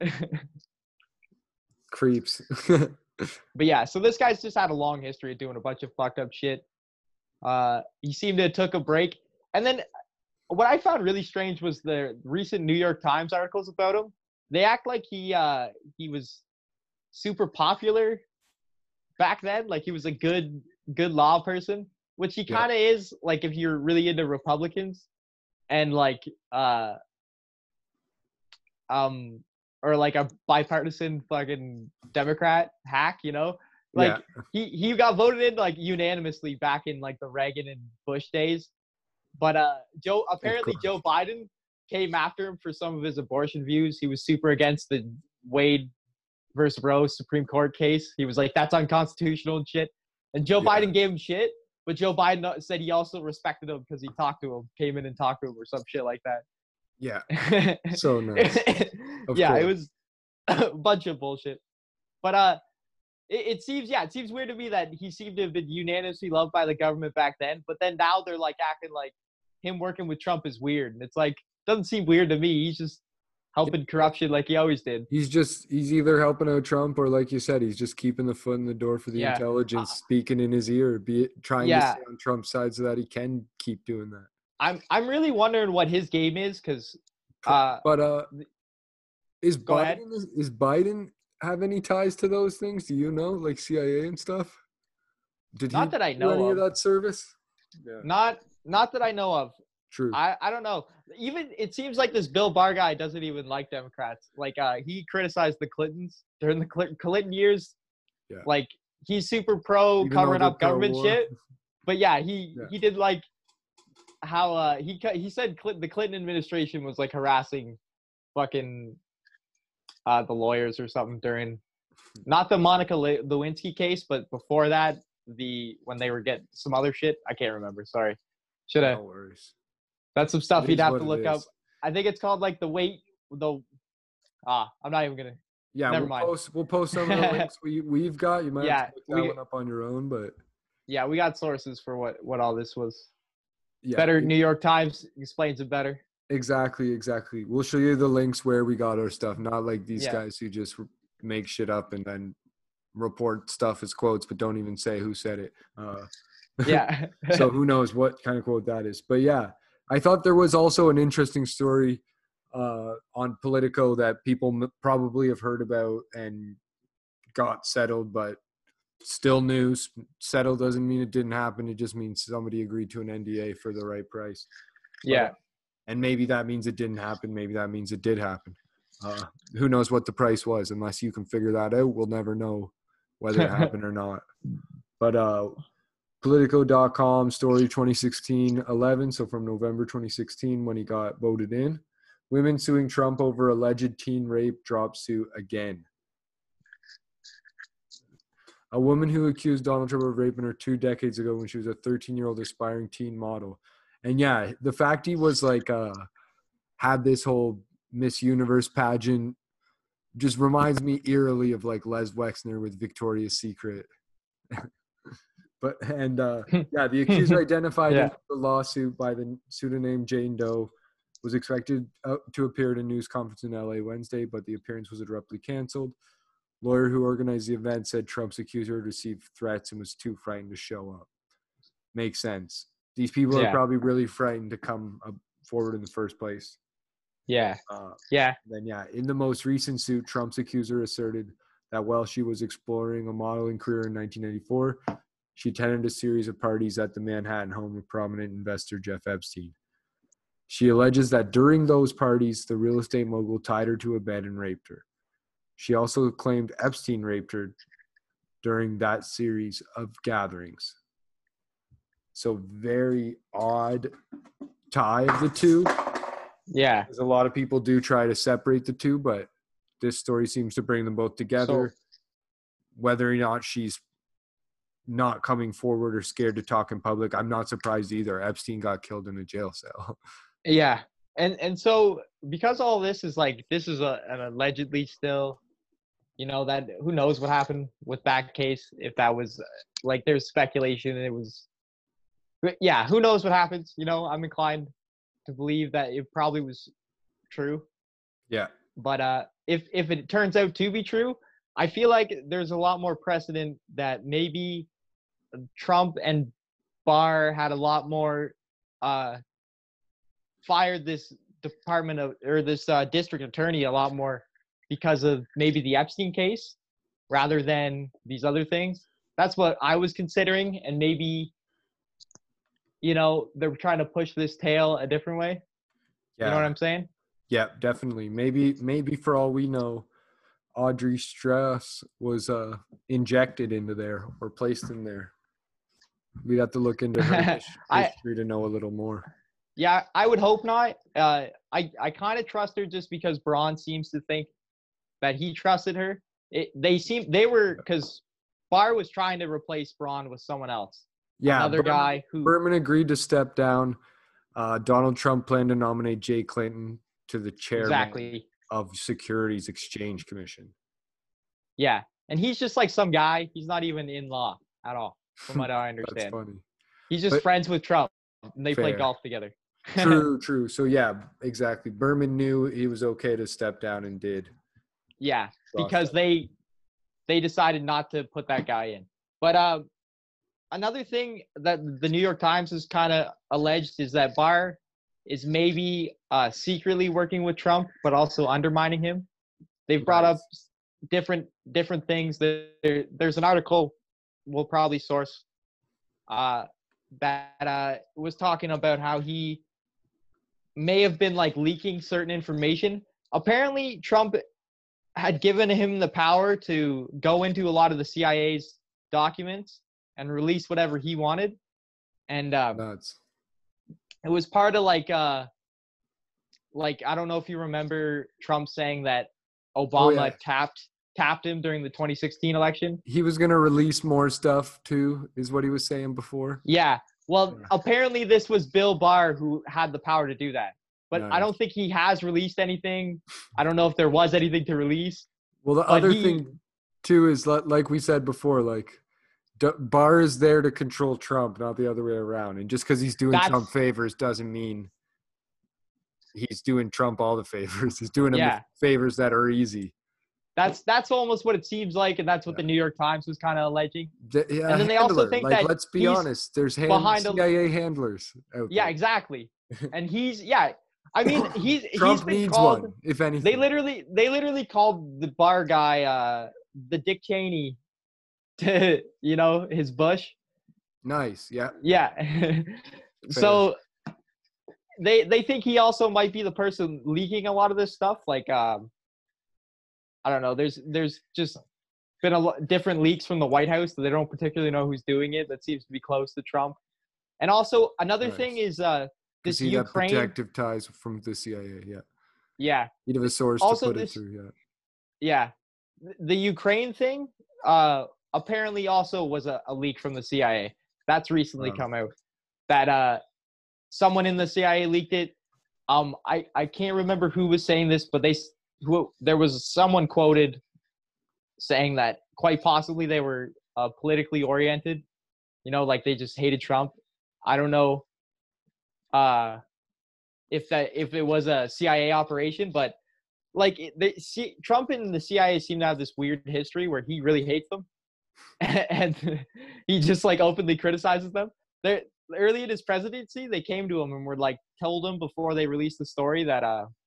Creeps. but yeah, so this guy's just had a long history of doing a bunch of fucked up shit. He seemed to have took a break, and then what I found really strange was the recent New York Times articles about him. They act like he was super popular back then, like he was a good law person, which he Yeah. kind of is. Like if you're really into Republicans and like or like a bipartisan fucking Democrat hack, you know, like he got voted in like unanimously back in like the Reagan and Bush days. But Joe Biden came after him for some of his abortion views. He was super against the Wade versus Roe Supreme Court case. He was like, that's unconstitutional and shit. And Joe Biden gave him shit, but Joe Biden said he also respected him because he talked to him, came in and talked to him or some shit like that. Yeah. So nice. Yeah, it was a bunch of bullshit. But it seems weird to me that he seemed to have been unanimously loved by the government back then, but then now they're like acting like him working with Trump is weird. And it's like, doesn't seem weird to me. He's just helping corruption like he always did. He's either helping out Trump or, like you said, he's just keeping the foot in the door for the intelligence, speaking in his ear, trying to stay on Trump's side so that he can keep doing that. I'm really wondering what his game is, because is Biden have any ties to those things? Do you know, like CIA and stuff? Did not he that I do know any of that service? Yeah. Not that I know of. True. I don't know. Even it seems like this Bill Barr guy doesn't even like Democrats. Like he criticized the Clintons during the Clinton years. Yeah. Like he's super pro covering up government shit. But yeah, he did like how he said the Clinton administration was like harassing fucking the lawyers or something during not the Monica Lewinsky case, but before that, when they were getting some other shit. I can't remember. Sorry. Should have. No worries. That's some stuff you'd have to look up. I think it's called like I'm not even gonna. Yeah, never mind. We'll post some of the links we've got. You might have to look that one up on your own, but yeah, we got sources for what all this was. Yeah, better. New York Times explains it better. Exactly. We'll show you the links where we got our stuff. Not like these guys who just make shit up and then report stuff as quotes, but don't even say who said it. Yeah. So who knows what kind of quote that is? But yeah. I thought there was also an interesting story on Politico that people probably have heard about and got settled, but still news. Settled doesn't mean it didn't happen. It just means somebody agreed to an NDA for the right price. Yeah. And maybe that means it didn't happen. Maybe that means it did happen. Who knows what the price was? Unless you can figure that out, we'll never know whether it happened or not. But Politico.com story 2016-11, so from November 2016 when he got voted in. Women suing Trump over alleged teen rape drop suit again. A woman who accused Donald Trump of raping her 2 decades ago when she was a 13-year-old aspiring teen model. And yeah, the fact he was like had this whole Miss Universe pageant just reminds me eerily of like Les Wexner with Victoria's Secret. The accuser identified in the lawsuit by the pseudonym Jane Doe was expected to appear at a news conference in LA Wednesday, but the appearance was abruptly canceled. Lawyer who organized the event said Trump's accuser had received threats and was too frightened to show up. Makes sense. These people are probably really frightened to come forward in the first place. Yeah. Then in the most recent suit, Trump's accuser asserted that while she was exploring a modeling career in 1994, she attended a series of parties at the Manhattan home of prominent investor Jeff Epstein. She alleges that during those parties, the real estate mogul tied her to a bed and raped her. She also claimed Epstein raped her during that series of gatherings. So very odd tie of the two. Yeah. Because a lot of people do try to separate the two, but this story seems to bring them both together. Whether or not she's not coming forward or scared to talk in public, I'm not surprised either. Epstein got killed in a jail cell. Yeah. And so because all this is like, this is an allegedly still, you know, that who knows what happened with that case, if that was like, there's speculation and it was, but yeah, who knows what happens, you know, I'm inclined to believe that it probably was true. Yeah. But if it turns out to be true, I feel like there's a lot more precedent that maybe Trump and Barr had a lot more fired this department of or this district attorney a lot more because of maybe the Epstein case rather than these other things. That's what I was considering, and maybe they're trying to push this tale a different way. Yeah. You know what I'm saying? Yeah, definitely. Maybe for all we know, Audrey Strauss was injected into there or placed in there. We'd have to look into her history to know a little more. Yeah, I would hope not. I kind of trust her just because Braun seems to think that he trusted her. Because Barr was trying to replace Braun with someone else. Yeah, another guy who Berman agreed to step down. Donald Trump planned to nominate Jay Clinton to the chairman of Securities Exchange Commission. Yeah, and he's just like some guy. He's not even in law at all, from what I understand. That's funny. He's just friends with Trump, and they play golf together. True. So yeah, exactly. Berman knew he was okay to step down and did. Yeah, because they decided not to put that guy in. But another thing that the New York Times has kind of alleged is that Barr is maybe secretly working with Trump, but also undermining him. They've brought up different things. There's an article we'll probably source that was talking about how he may have been like leaking certain information. Apparently, Trump had given him the power to go into a lot of the CIA's documents and release whatever he wanted. And it was part of like I don't know if you remember Trump saying that Obama tapped him during the 2016 election. He was going to release more stuff too, is what he was saying before. Yeah. Well, apparently this was Bill Barr who had the power to do that. But I don't think he has released anything. I don't know if there was anything to release. Well, the other thing too is like we said before, like Barr is there to control Trump, not the other way around. And just because he's doing Trump favors doesn't mean he's doing Trump all the favors. He's doing him the favors that are easy. That's almost what it seems like, and that's what the New York Times was kind of alleging. And then they also think that let's be honest, there's CIA handlers out there. Exactly. And I mean, Trump needs one, if anything. They literally called the Barr guy the Dick Cheney to his Bush. Nice, yeah. Yeah. So they think he also might be the person leaking a lot of this stuff. Like I don't know. There's just been a lot different leaks from the White House that they don't particularly know who's doing it. That seems to be close to Trump. And also another thing is this Ukraine protective ties from the CIA. Yeah. Yeah. You'd have a source to put it through. Yeah. The Ukraine thing apparently also was a leak from the CIA. That's recently come out. That someone in the CIA leaked it. I can't remember who was saying this, but there was someone quoted saying that quite possibly they were politically oriented, like they just hated Trump. I don't know if it was a CIA operation, but like Trump and the CIA seem to have this weird history where he really hates them, and he just like openly criticizes them. Early in his presidency, they came to him and were like told him before they released the story that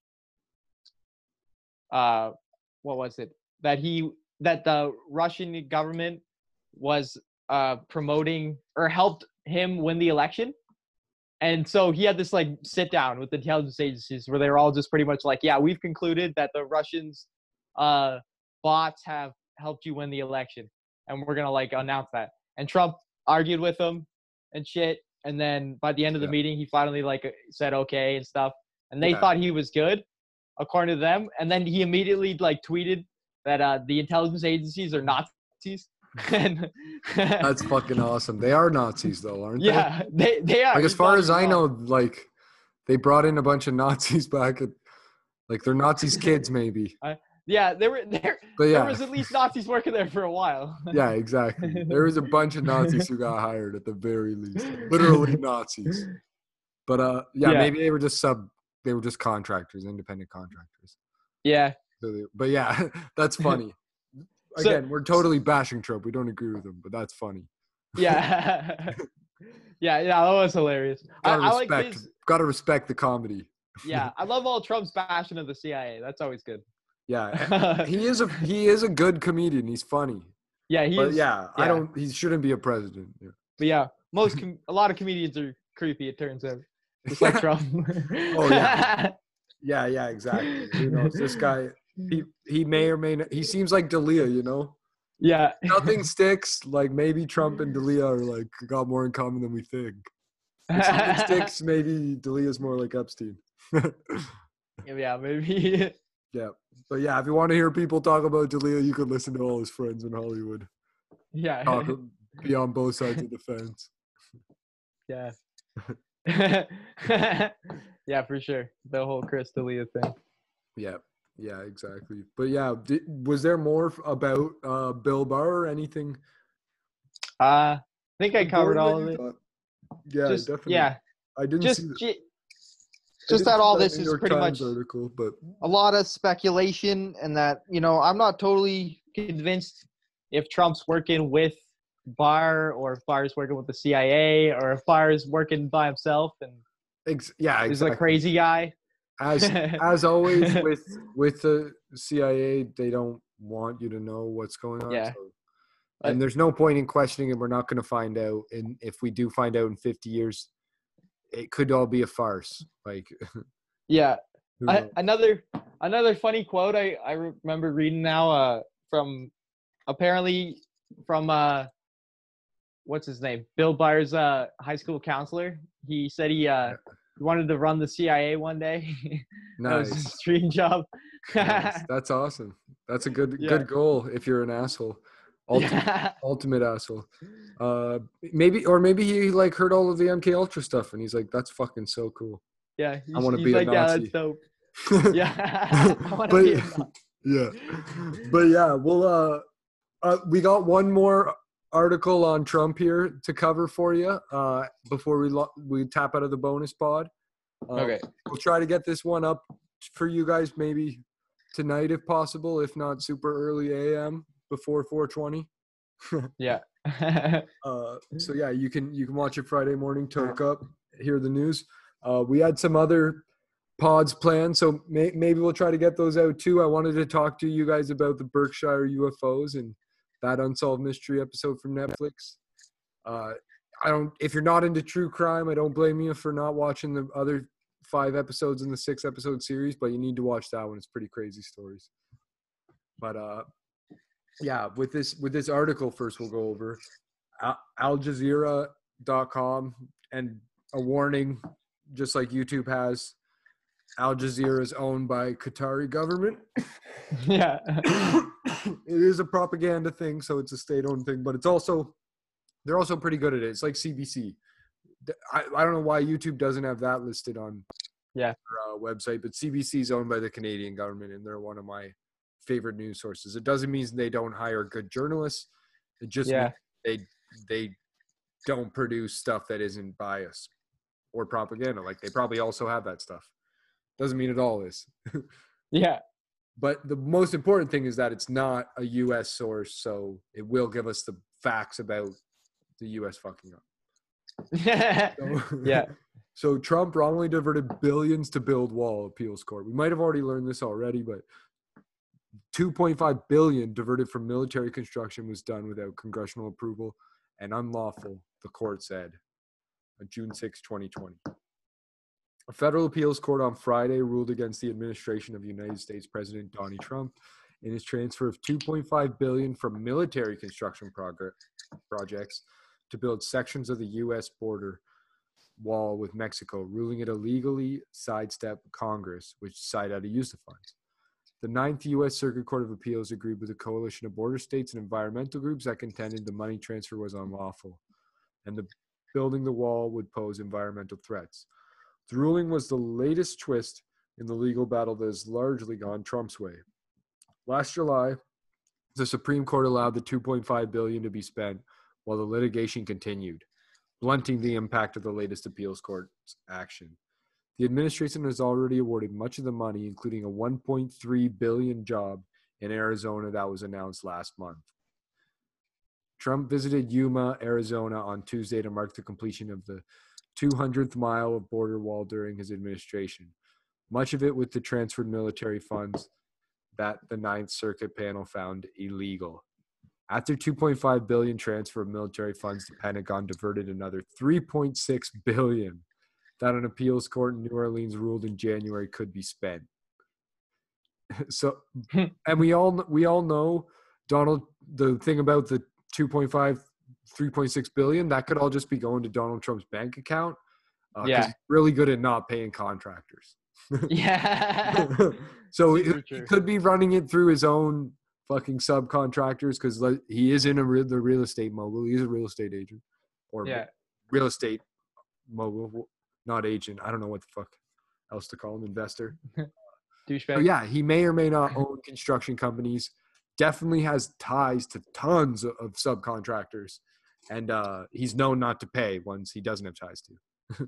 what was it? That the Russian government was promoting or helped him win the election. And so he had this like sit down with the intelligence agencies where they were all just pretty much like, yeah, we've concluded that the Russians bots have helped you win the election. And we're going to like announce that. And Trump argued with them and shit. And then by the end of the meeting, he finally like said, okay, and stuff. And they thought he was good, according to them. And then he immediately like tweeted that the intelligence agencies are Nazis. And that's fucking awesome. They are Nazis though, aren't they? Yeah, they are. Like as far as I know, like they brought in a bunch of Nazis back at like they're Nazis kids maybe. Yeah, there was at least Nazis working there for a while. Yeah, exactly. There was a bunch of Nazis who got hired at the very least. Literally Nazis. But maybe they were just contractors, independent contractors. Yeah. But yeah, that's funny. Again, we're totally bashing Trump. We don't agree with him, but that's funny. Yeah. Yeah, that was hilarious. I like his. Gotta respect the comedy. Yeah, I love all Trump's bashing of the CIA. That's always good. Yeah, he is a good comedian. He's funny. Yeah, he is. Yeah, he shouldn't be a president. Yeah. But yeah, a lot of comedians are creepy. It turns out, just like Trump. Oh yeah. Yeah, exactly. Who knows? This guy, he may or may not. He seems like D'Elia, you know. Yeah. Nothing sticks. Like maybe Trump and D'Elia are like got more in common than we think. If something sticks, maybe D'Elia's more like Epstein. Yeah, maybe. Yeah, but yeah, if you want to hear people talk about D'Elia, you could listen to all his friends in Hollywood. Yeah. Be on both sides of the fence. Yeah. Yeah, for sure. The whole Chris D'Elia thing. Yeah, exactly. But yeah, was there more about Bill Barr or anything? I think I covered all of it. Yeah, definitely. Yeah. I didn't see that. Just that all this is pretty much article, but a lot of speculation, and that, I'm not totally convinced if Trump's working with Barr or if Barr's working with the CIA or if Barr's working by himself and he's a crazy guy. As always with the CIA, they don't want you to know what's going on. Yeah. So, and there's no point in questioning it. We're not going to find out. And if we do find out in 50 years, it could all be a farce. Like, yeah. Another funny quote I remember reading now from what's his name? Bill Barr's high school counselor. He said he wanted to run the CIA one day. Nice. That was his dream job. Nice. That's awesome. That's a good goal if you're an asshole. Ultimate asshole. Maybe he like heard all of the MK Ultra stuff and he's like, that's fucking so cool. Yeah, I want to be a Nazi. Yeah, that's dope. Yeah. But yeah, we'll we got one more article on Trump here to cover for you before we tap out of the bonus pod. Okay. We'll try to get this one up for you guys maybe tonight if possible, if not super early AM before 4:20. Yeah. So yeah, you can watch it Friday morning, toke up, hear the news. We had some other pods planned, so maybe we'll try to get those out too. I wanted to talk to you guys about the Berkshire UFOs and that Unsolved Mystery episode from Netflix. If you're not into true crime, I don't blame you for not watching the other 5 episodes in the 6-episode series, but you need to watch that one. It's pretty crazy stories. But yeah, with this article first we'll go over AlJazeera.com, and a warning, just like YouTube has, Al Jazeera is owned by Qatari government. Yeah. It is a propaganda thing, so it's a state-owned thing, but they're also pretty good at it. It's like CBC. I don't know why YouTube doesn't have that listed on their website, but CBC is owned by the Canadian government, and they're one of my favorite news sources. It doesn't mean they don't hire good journalists. It just means they don't produce stuff that isn't biased or propaganda. Like, they probably also have that stuff. Doesn't mean it all is. Yeah. But the most important thing is that it's not a U.S. source, so it will give us the facts about the U.S. fucking up. Yeah. So Trump wrongly diverted billions to build wall, appeals court. We might have already learned this already, but $2.5 billion diverted from military construction was done without congressional approval and unlawful, the court said on June 6, 2020. A federal appeals court on Friday ruled against the administration of United States President Donald Trump in his transfer of $2.5 billion from military construction projects to build sections of the U.S. border wall with Mexico, ruling it illegally sidestepped Congress, which decided how to use the funds. The Ninth U.S. Circuit Court of Appeals agreed with a coalition of border states and environmental groups that contended the money transfer was unlawful, and the building the wall would pose environmental threats. The ruling was the latest twist in the legal battle that has largely gone Trump's way. Last July, the Supreme Court allowed the $2.5 billion to be spent while the litigation continued. blunting the impact of the latest appeals court's action. The administration has already awarded much of the money, including a $1.3 billion job in Arizona that was announced last month. Trump visited Yuma, Arizona on Tuesday to mark the completion of the 200th mile of border wall during his administration, much of it with the transferred military funds that the Ninth Circuit panel found illegal. After $2.5 billion transfer of military funds, the Pentagon diverted another $3.6 billion that an appeals court in New Orleans ruled in January could be spent. So, and we all know, Donald, the thing about the 3.6 billion, that could all just be going to Donald Trump's bank account. Yeah. He's really good at not paying contractors. Yeah. So he could be running it through his own fucking subcontractors, because he is in the real estate mogul. He's a real estate agent, or real estate mogul, not agent. I don't know what the fuck else to call him. Investor. Douchebag. So yeah, he may or may not own construction companies. Definitely has ties to tons of subcontractors, and he's known not to pay ones he doesn't have ties to.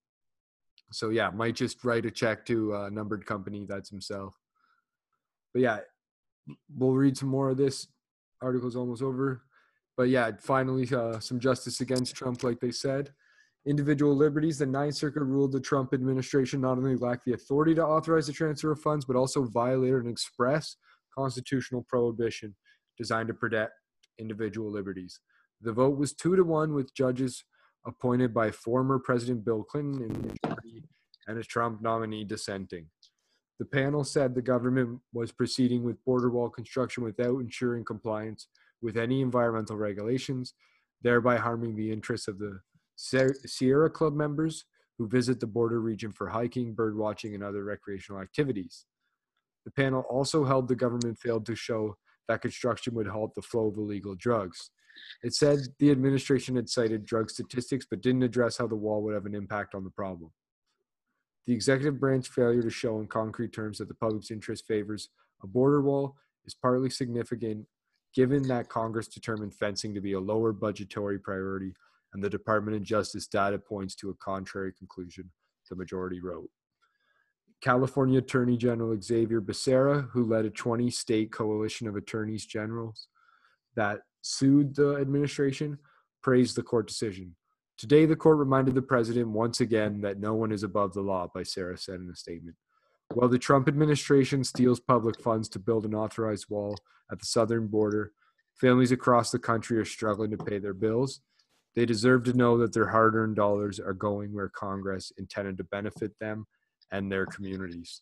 So yeah, might just write a check to a numbered company. That's himself. But yeah, we'll read some more of this. Article's almost over. But yeah, finally, some justice against Trump, like they said. Individual liberties. The Ninth Circuit ruled the Trump administration not only lacked the authority to authorize the transfer of funds, but also violated an express constitutional prohibition designed to protect individual liberties. The vote was 2-1, with judges appointed by former President Bill Clinton in the majority and a Trump nominee dissenting. The panel said the government was proceeding with border wall construction without ensuring compliance with any environmental regulations, thereby harming the interests of the Sierra Club members who visit the border region for hiking, bird watching, and other recreational activities. The panel also held the government failed to show that construction would halt the flow of illegal drugs. It said the administration had cited drug statistics but didn't address how the wall would have an impact on the problem. The executive branch failure to show in concrete terms that the public's interest favors a border wall is partly significant given that Congress determined fencing to be a lower budgetary priority and the Department of Justice data points to a contrary conclusion, the majority wrote. California Attorney General Xavier Becerra, who led a 20-state coalition of attorneys generals that sued the administration, praised the court decision. Today, the court reminded the president once again that no one is above the law, Becerra said in a statement. While the Trump administration steals public funds to build an authorized wall at the southern border, families across the country are struggling to pay their bills. They deserve to know that their hard-earned dollars are going where Congress intended to benefit them and their communities.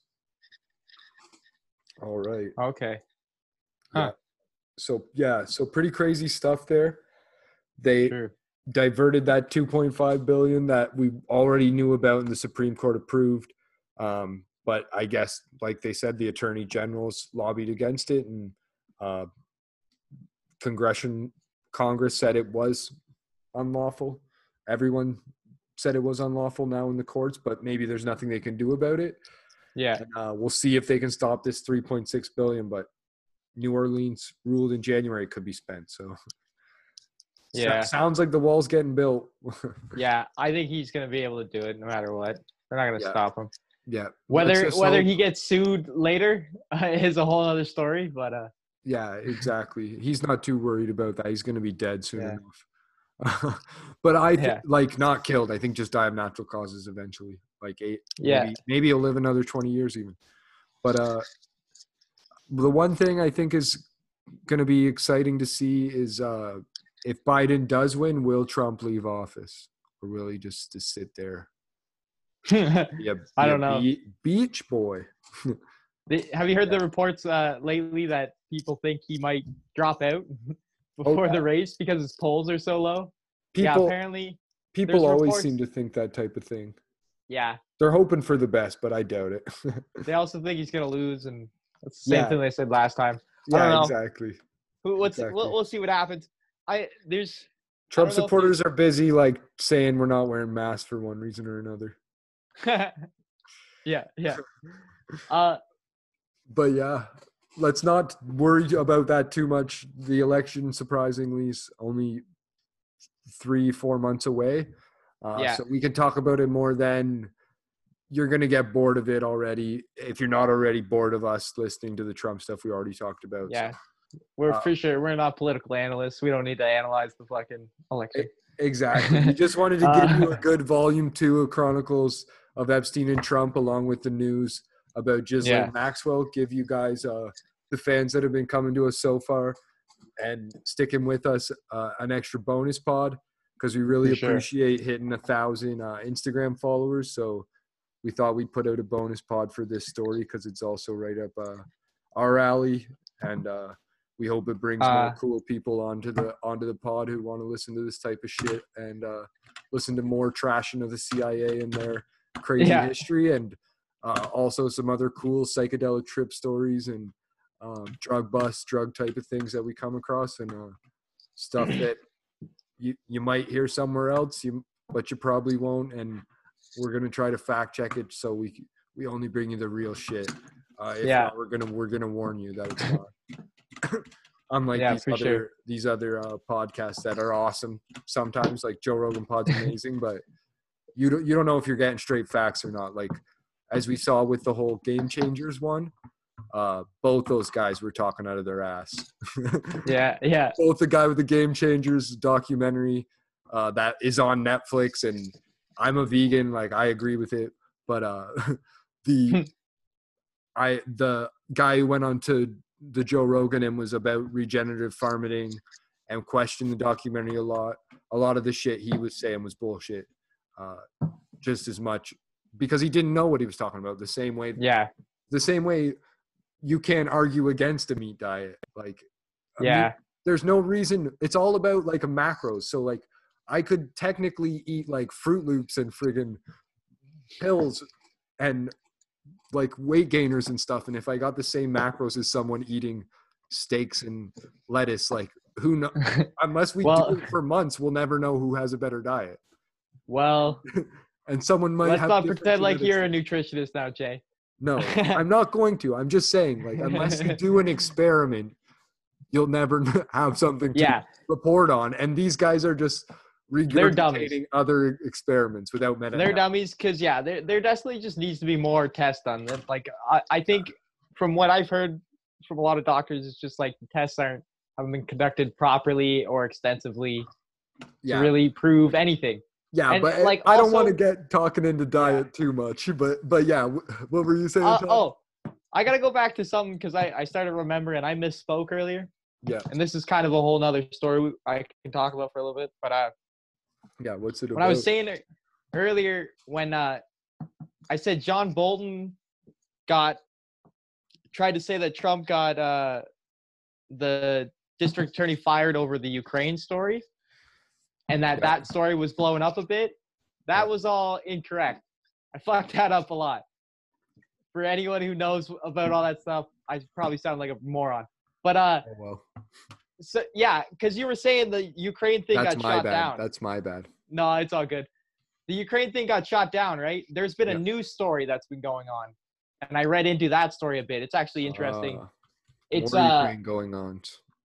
All right. Okay. Huh. So pretty crazy stuff there. They diverted that $2.5 billion that we already knew about and the Supreme Court approved. But I guess, like they said, the attorney generals lobbied against it, and Congress said it was unlawful. Everyone said it was unlawful now in the courts, but maybe there's nothing they can do about it. Yeah. And, we'll see if they can stop this $3.6 billion, but New Orleans ruled in January it could be spent. So yeah, sounds like the wall's getting built. Yeah, I think he's going to be able to do it no matter what. They're not going to stop him. Yeah. Whether he gets sued later is a whole other story, but yeah, exactly. He's not too worried about that. He's going to be dead soon enough. But I think not killed. I think just die of natural causes eventually. Maybe he'll live another 20 years even. But the one thing I think is going to be exciting to see is if Biden does win, will Trump leave office, or will he just sit there? I don't know. Beach boy. Have you heard the reports lately that people think he might drop out before the race because his polls are so low? Apparently. People always seem to think that type of thing. Yeah. They're hoping for the best, but I doubt it. They also think he's going to lose, and that's the same thing they said last time. Yeah, exactly. We'll see what happens. Trump supporters are busy saying we're not wearing masks for one reason or another. Yeah. But yeah, let's not worry about that too much. The election, surprisingly, is only 3-4 months away. Yeah. So we can talk about it more then. You're going to get bored of it already if you're not already bored of us listening to the Trump stuff we already talked about. Yeah. So, We're for sure. We're not political analysts. We don't need to analyze the fucking election. Exactly. We just wanted to give you a good volume 2 of Chronicles of Epstein and Trump, along with the news about Ghislaine Maxwell. Give you guys, the fans that have been coming to us so far and sticking with us, an extra bonus pod, because we really appreciate hitting 1,000 Instagram followers. So we thought we'd put out a bonus pod for this story because it's also right up our alley, and we hope it brings more cool people onto the pod who want to listen to this type of shit and listen to more trashing of the CIA and their crazy history, and also some other cool psychedelic trip stories and drug bust, drug type of things that we come across, and stuff that you might hear somewhere else, but you probably won't. And we're gonna try to fact check it, so we only bring you the real shit. If not, we're gonna warn you that it's not. Unlike these other podcasts that are awesome sometimes, like Joe Rogan pod's amazing, but you don't know if you're getting straight facts or not. Like as we saw with the whole Game Changers one, both those guys were talking out of their ass. Yeah. Both the guy with the Game Changers documentary that is on Netflix, and I'm a vegan, like I agree with it, but the guy who went on to the Joe Rogan and was about regenerative farming and questioned the documentary a lot. A lot of the shit he was saying was bullshit, just as much because he didn't know what he was talking about. The same way you can't argue against a meat diet. Like, there's no reason. It's all about like a macros. So like, I could technically eat like Fruit Loops and friggin' pills and like weight gainers and stuff, and if I got the same macros as someone eating steaks and lettuce, like who knows? Unless we do it for months, we'll never know who has a better diet. Well, and someone might let's not pretend like you're a nutritionist now, Jay. No, I'm not going to. I'm just saying, like, unless you do an experiment, you'll never have something to report on. And these guys are just regurgitating other experiments without meta. They're dummies because there definitely just needs to be more tests on them. Like I think from what I've heard from a lot of doctors, it's just like the tests haven't been conducted properly or extensively to really prove anything. Yeah, and, but like, I don't want to get talking into diet too much, but yeah, what were you saying? I gotta go back to something because I started remembering and I misspoke earlier. Yeah, and this is kind of a whole nother story I can talk about for a little bit, but what's it about? When I was saying earlier, when I said John Bolton tried to say that Trump got the district attorney fired over the Ukraine story, and that story was blowing up a bit, that was all incorrect. I fucked that up a lot. For anyone who knows about all that stuff, I probably sound like a moron. But so yeah, because you were saying the Ukraine thing got shot down. That's my bad. No, it's all good. The Ukraine thing got shot down, right? There's been a news story that's been going on, and I read into that story a bit. It's actually interesting. It's Ukraine going on.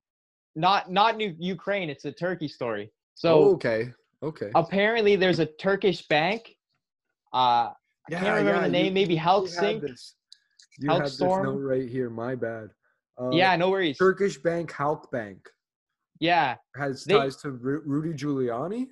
Not new Ukraine. It's a Turkey story. So okay. Apparently, there's a Turkish bank. I can't remember the name. Maybe HealthSync. You have this note right here. My bad. No worries. Turkish bank, Halkbank. Yeah. Has ties to Rudy Giuliani?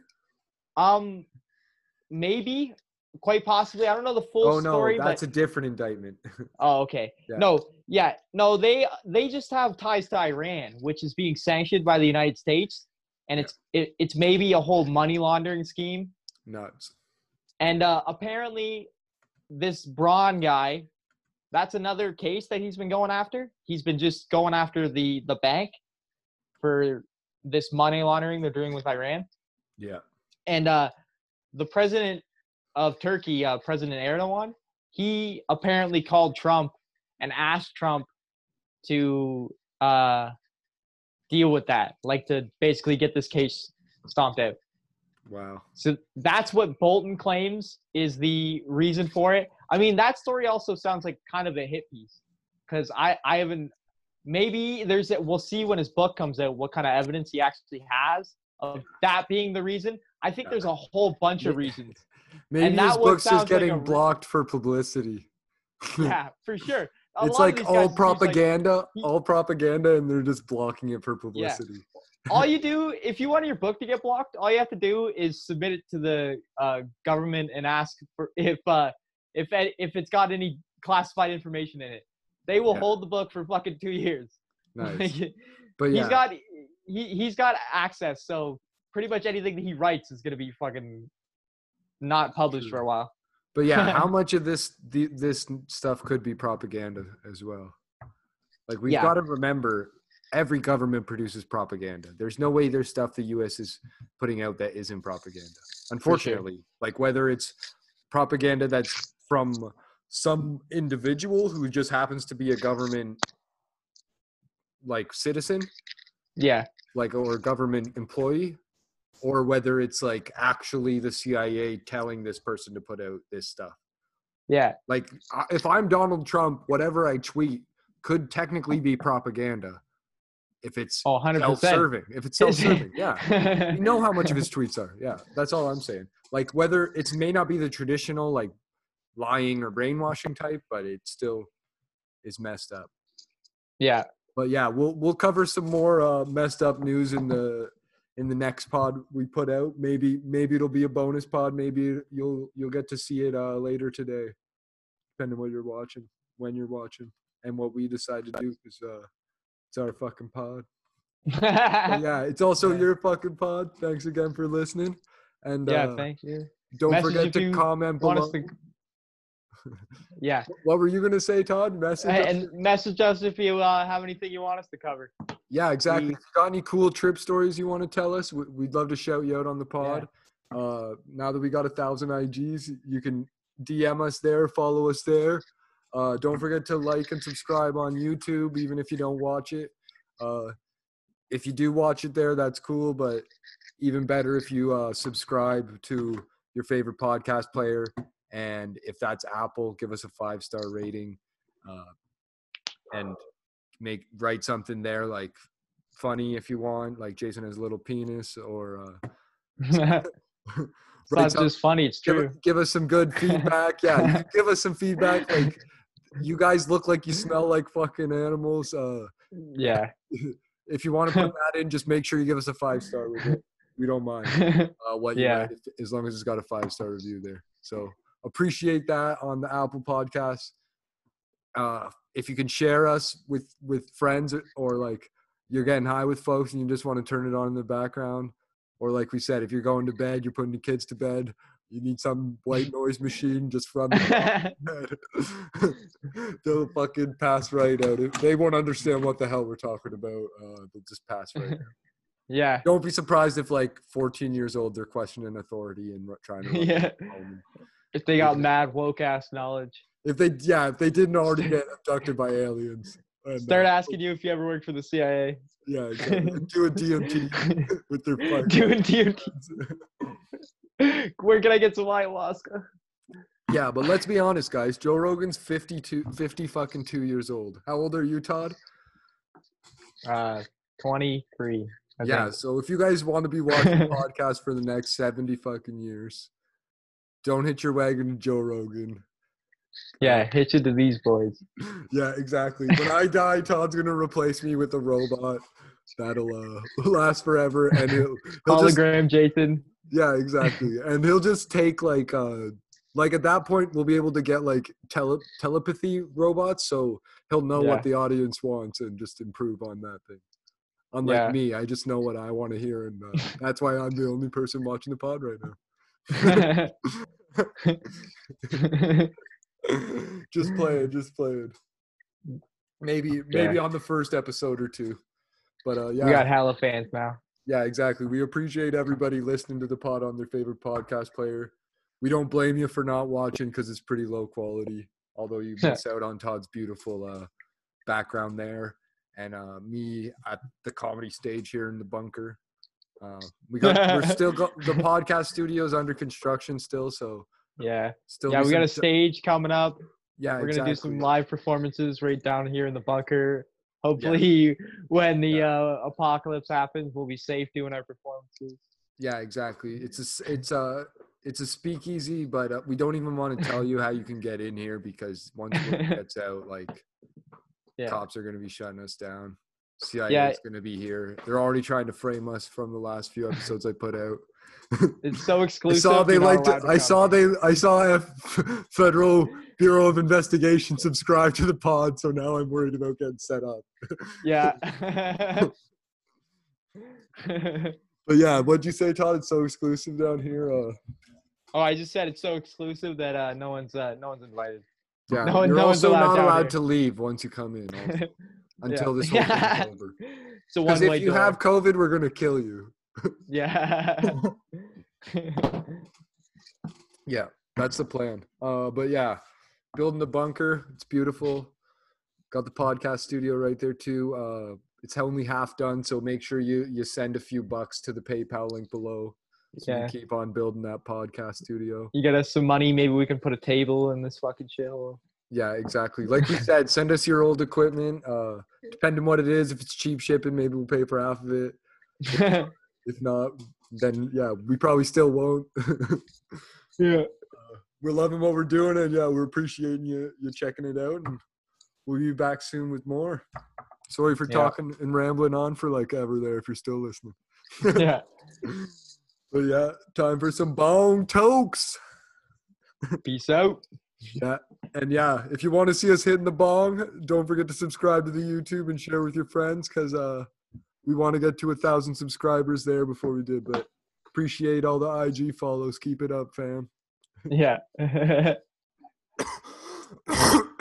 Maybe. Quite possibly. I don't know the full story. Oh, no, that's a different indictment. Oh, okay. Yeah. No, they just have ties to Iran, which is being sanctioned by the United States. And it's maybe a whole money laundering scheme. Nuts. And apparently this Braun guy, that's another case that he's been going after. He's been just going after the bank for this money laundering they're doing with Iran. Yeah. And the president of Turkey, President Erdogan, he apparently called Trump and asked Trump to deal with that, like to basically get this case stomped out. Wow. So that's what Bolton claims is the reason for it. I mean, that story also sounds like kind of a hit piece because I haven't – maybe we'll see when his book comes out what kind of evidence he actually has of that being the reason. I think there's a whole bunch of reasons. Maybe his book's just getting blocked for publicity. Yeah, for sure. It's like all propaganda, and they're just blocking it for publicity. Yeah. All you do, if you want your book to get blocked, all you have to do is submit it to the government and ask for if it's got any classified information in it. They will hold the book for fucking 2 years. Nice. But yeah, he's got access, so pretty much anything that he writes is gonna be fucking not published for a while. But yeah, how much of this stuff could be propaganda as well? Like we've got to remember, every government produces propaganda. There's no way there's stuff the U.S. is putting out that isn't propaganda. Unfortunately, like whether it's propaganda that's from some individual who just happens to be a government like citizen, like or a government employee, or whether it's like actually the CIA telling this person to put out this stuff. Yeah. Like if I'm Donald Trump, whatever I tweet could technically be propaganda if it's 100%. self-serving. If it's self-serving, yeah. You know how much of his tweets are. Yeah, that's all I'm saying. Like whether it may not be the traditional like lying or brainwashing type, but it still is messed up. Yeah. But yeah, we'll cover some more messed up news in the next pod we put out. Maybe it'll be a bonus pod. Maybe you'll get to see it later today, depending on what you're watching, when you're watching, and what we decide to do, because it's our fucking pod. Yeah, it's also your fucking pod. Thanks again for listening. And thank you. Don't forget to comment below. Yeah. What were you gonna say, Todd? Message us if you have anything you want us to cover. Yeah, exactly. If you got any cool trip stories you want to tell us, we'd love to shout you out on the pod. Yeah. Now that we got 1,000 IGs, you can DM us there, follow us there. Don't forget to like and subscribe on YouTube, even if you don't watch it. If you do watch it there, that's cool, but even better if you subscribe to your favorite podcast player. And if that's Apple, give us a 5-star rating, and write something there like funny if you want, like Jason has a little penis, or it's not just funny, it's true. Give us some good feedback. Yeah, you can give us some feedback. Like you guys look like you smell like fucking animals. Yeah. If you want to put that in, just make sure you give us a 5-star review. We don't mind what you write, as long as it's got a 5-star review there. So appreciate that on the Apple Podcast. If you can share us with friends, or like you're getting high with folks and you just want to turn it on in the background, or like we said, if you're going to bed, you're putting the kids to bed, you need some white noise machine, just run the bed. They'll fucking pass right out. They won't understand what the hell we're talking about. They'll just pass right out. Yeah. Don't be surprised if like 14 years old they're questioning authority and trying to if they got mad woke ass knowledge. If they didn't already get abducted by aliens. Start asking you if you ever worked for the CIA. Yeah, exactly. Doing DMT with their fucking doing DMT. Where can I get some ayahuasca? Yeah, but let's be honest, guys. Joe Rogan's 50 fucking 2 years old. How old are you, Todd? 23. Yeah, so if you guys want to be watching a podcast for the next 70 fucking years, don't hitch your wagon to Joe Rogan. Yeah, hitch it to these boys. Yeah, exactly. When I die, Todd's going to replace me with a robot that'll last forever. And he'll hologram Jason. Yeah, exactly. And he'll just take like at that point, we'll be able to get like telepathy robots. So he'll know what the audience wants and just improve on that thing. Unlike me, I just know what I want to hear. And that's why I'm the only person watching the pod right now. Just play it. Maybe on the first episode or two. But we got hella fans now. Yeah, exactly. We appreciate everybody listening to the pod on their favorite podcast player. We don't blame you for not watching because it's pretty low quality. Although you miss out on Todd's beautiful background there, and me at the comedy stage here in the bunker. We're still the podcast studio's under construction still, so we got a stage coming up. Yeah, we're gonna do some live performances right down here in the bunker. Hopefully, when the apocalypse happens, we'll be safe doing our performances. Yeah, exactly. It's a speakeasy, but we don't even want to tell you how you can get in here because once it gets out, like cops are going to be shutting us down. CIA is going to be here. They're already trying to frame us from the last few episodes I put out. It's so exclusive. I saw a Federal Bureau of Investigation subscribe to the pod, so now I'm worried about getting set up. Yeah. But yeah, what'd you say, Todd? It's so exclusive down here. Oh, I just said it's so exclusive that no one's invited. Yeah, you're also not allowed to leave once you come in. Also, until this whole thing's over. Because if you have COVID, we're gonna kill you. Yeah. Yeah, that's the plan. But yeah, building the bunker. It's beautiful. Got the podcast studio right there too. It's only half done, so make sure you send a few bucks to the PayPal link below. So we keep on building that podcast studio. You get us some money, maybe we can put a table in this fucking shithole. Yeah, exactly. Like we said, send us your old equipment. Depending on what it is, if it's cheap shipping, maybe we'll pay for half of it. If not, then yeah, we probably still won't. Yeah. We're loving what we're doing, and yeah, we're appreciating you checking it out, and we'll be back soon with more. Sorry for talking and rambling on for like ever there if you're still listening. Yeah. But yeah, time for some bong tokes. Peace out. Yeah. And yeah, if you want to see us hitting the bong, don't forget to subscribe to the YouTube and share with your friends because we want to get to 1,000 subscribers there before we did. But appreciate all the IG follows. Keep it up, fam. Yeah.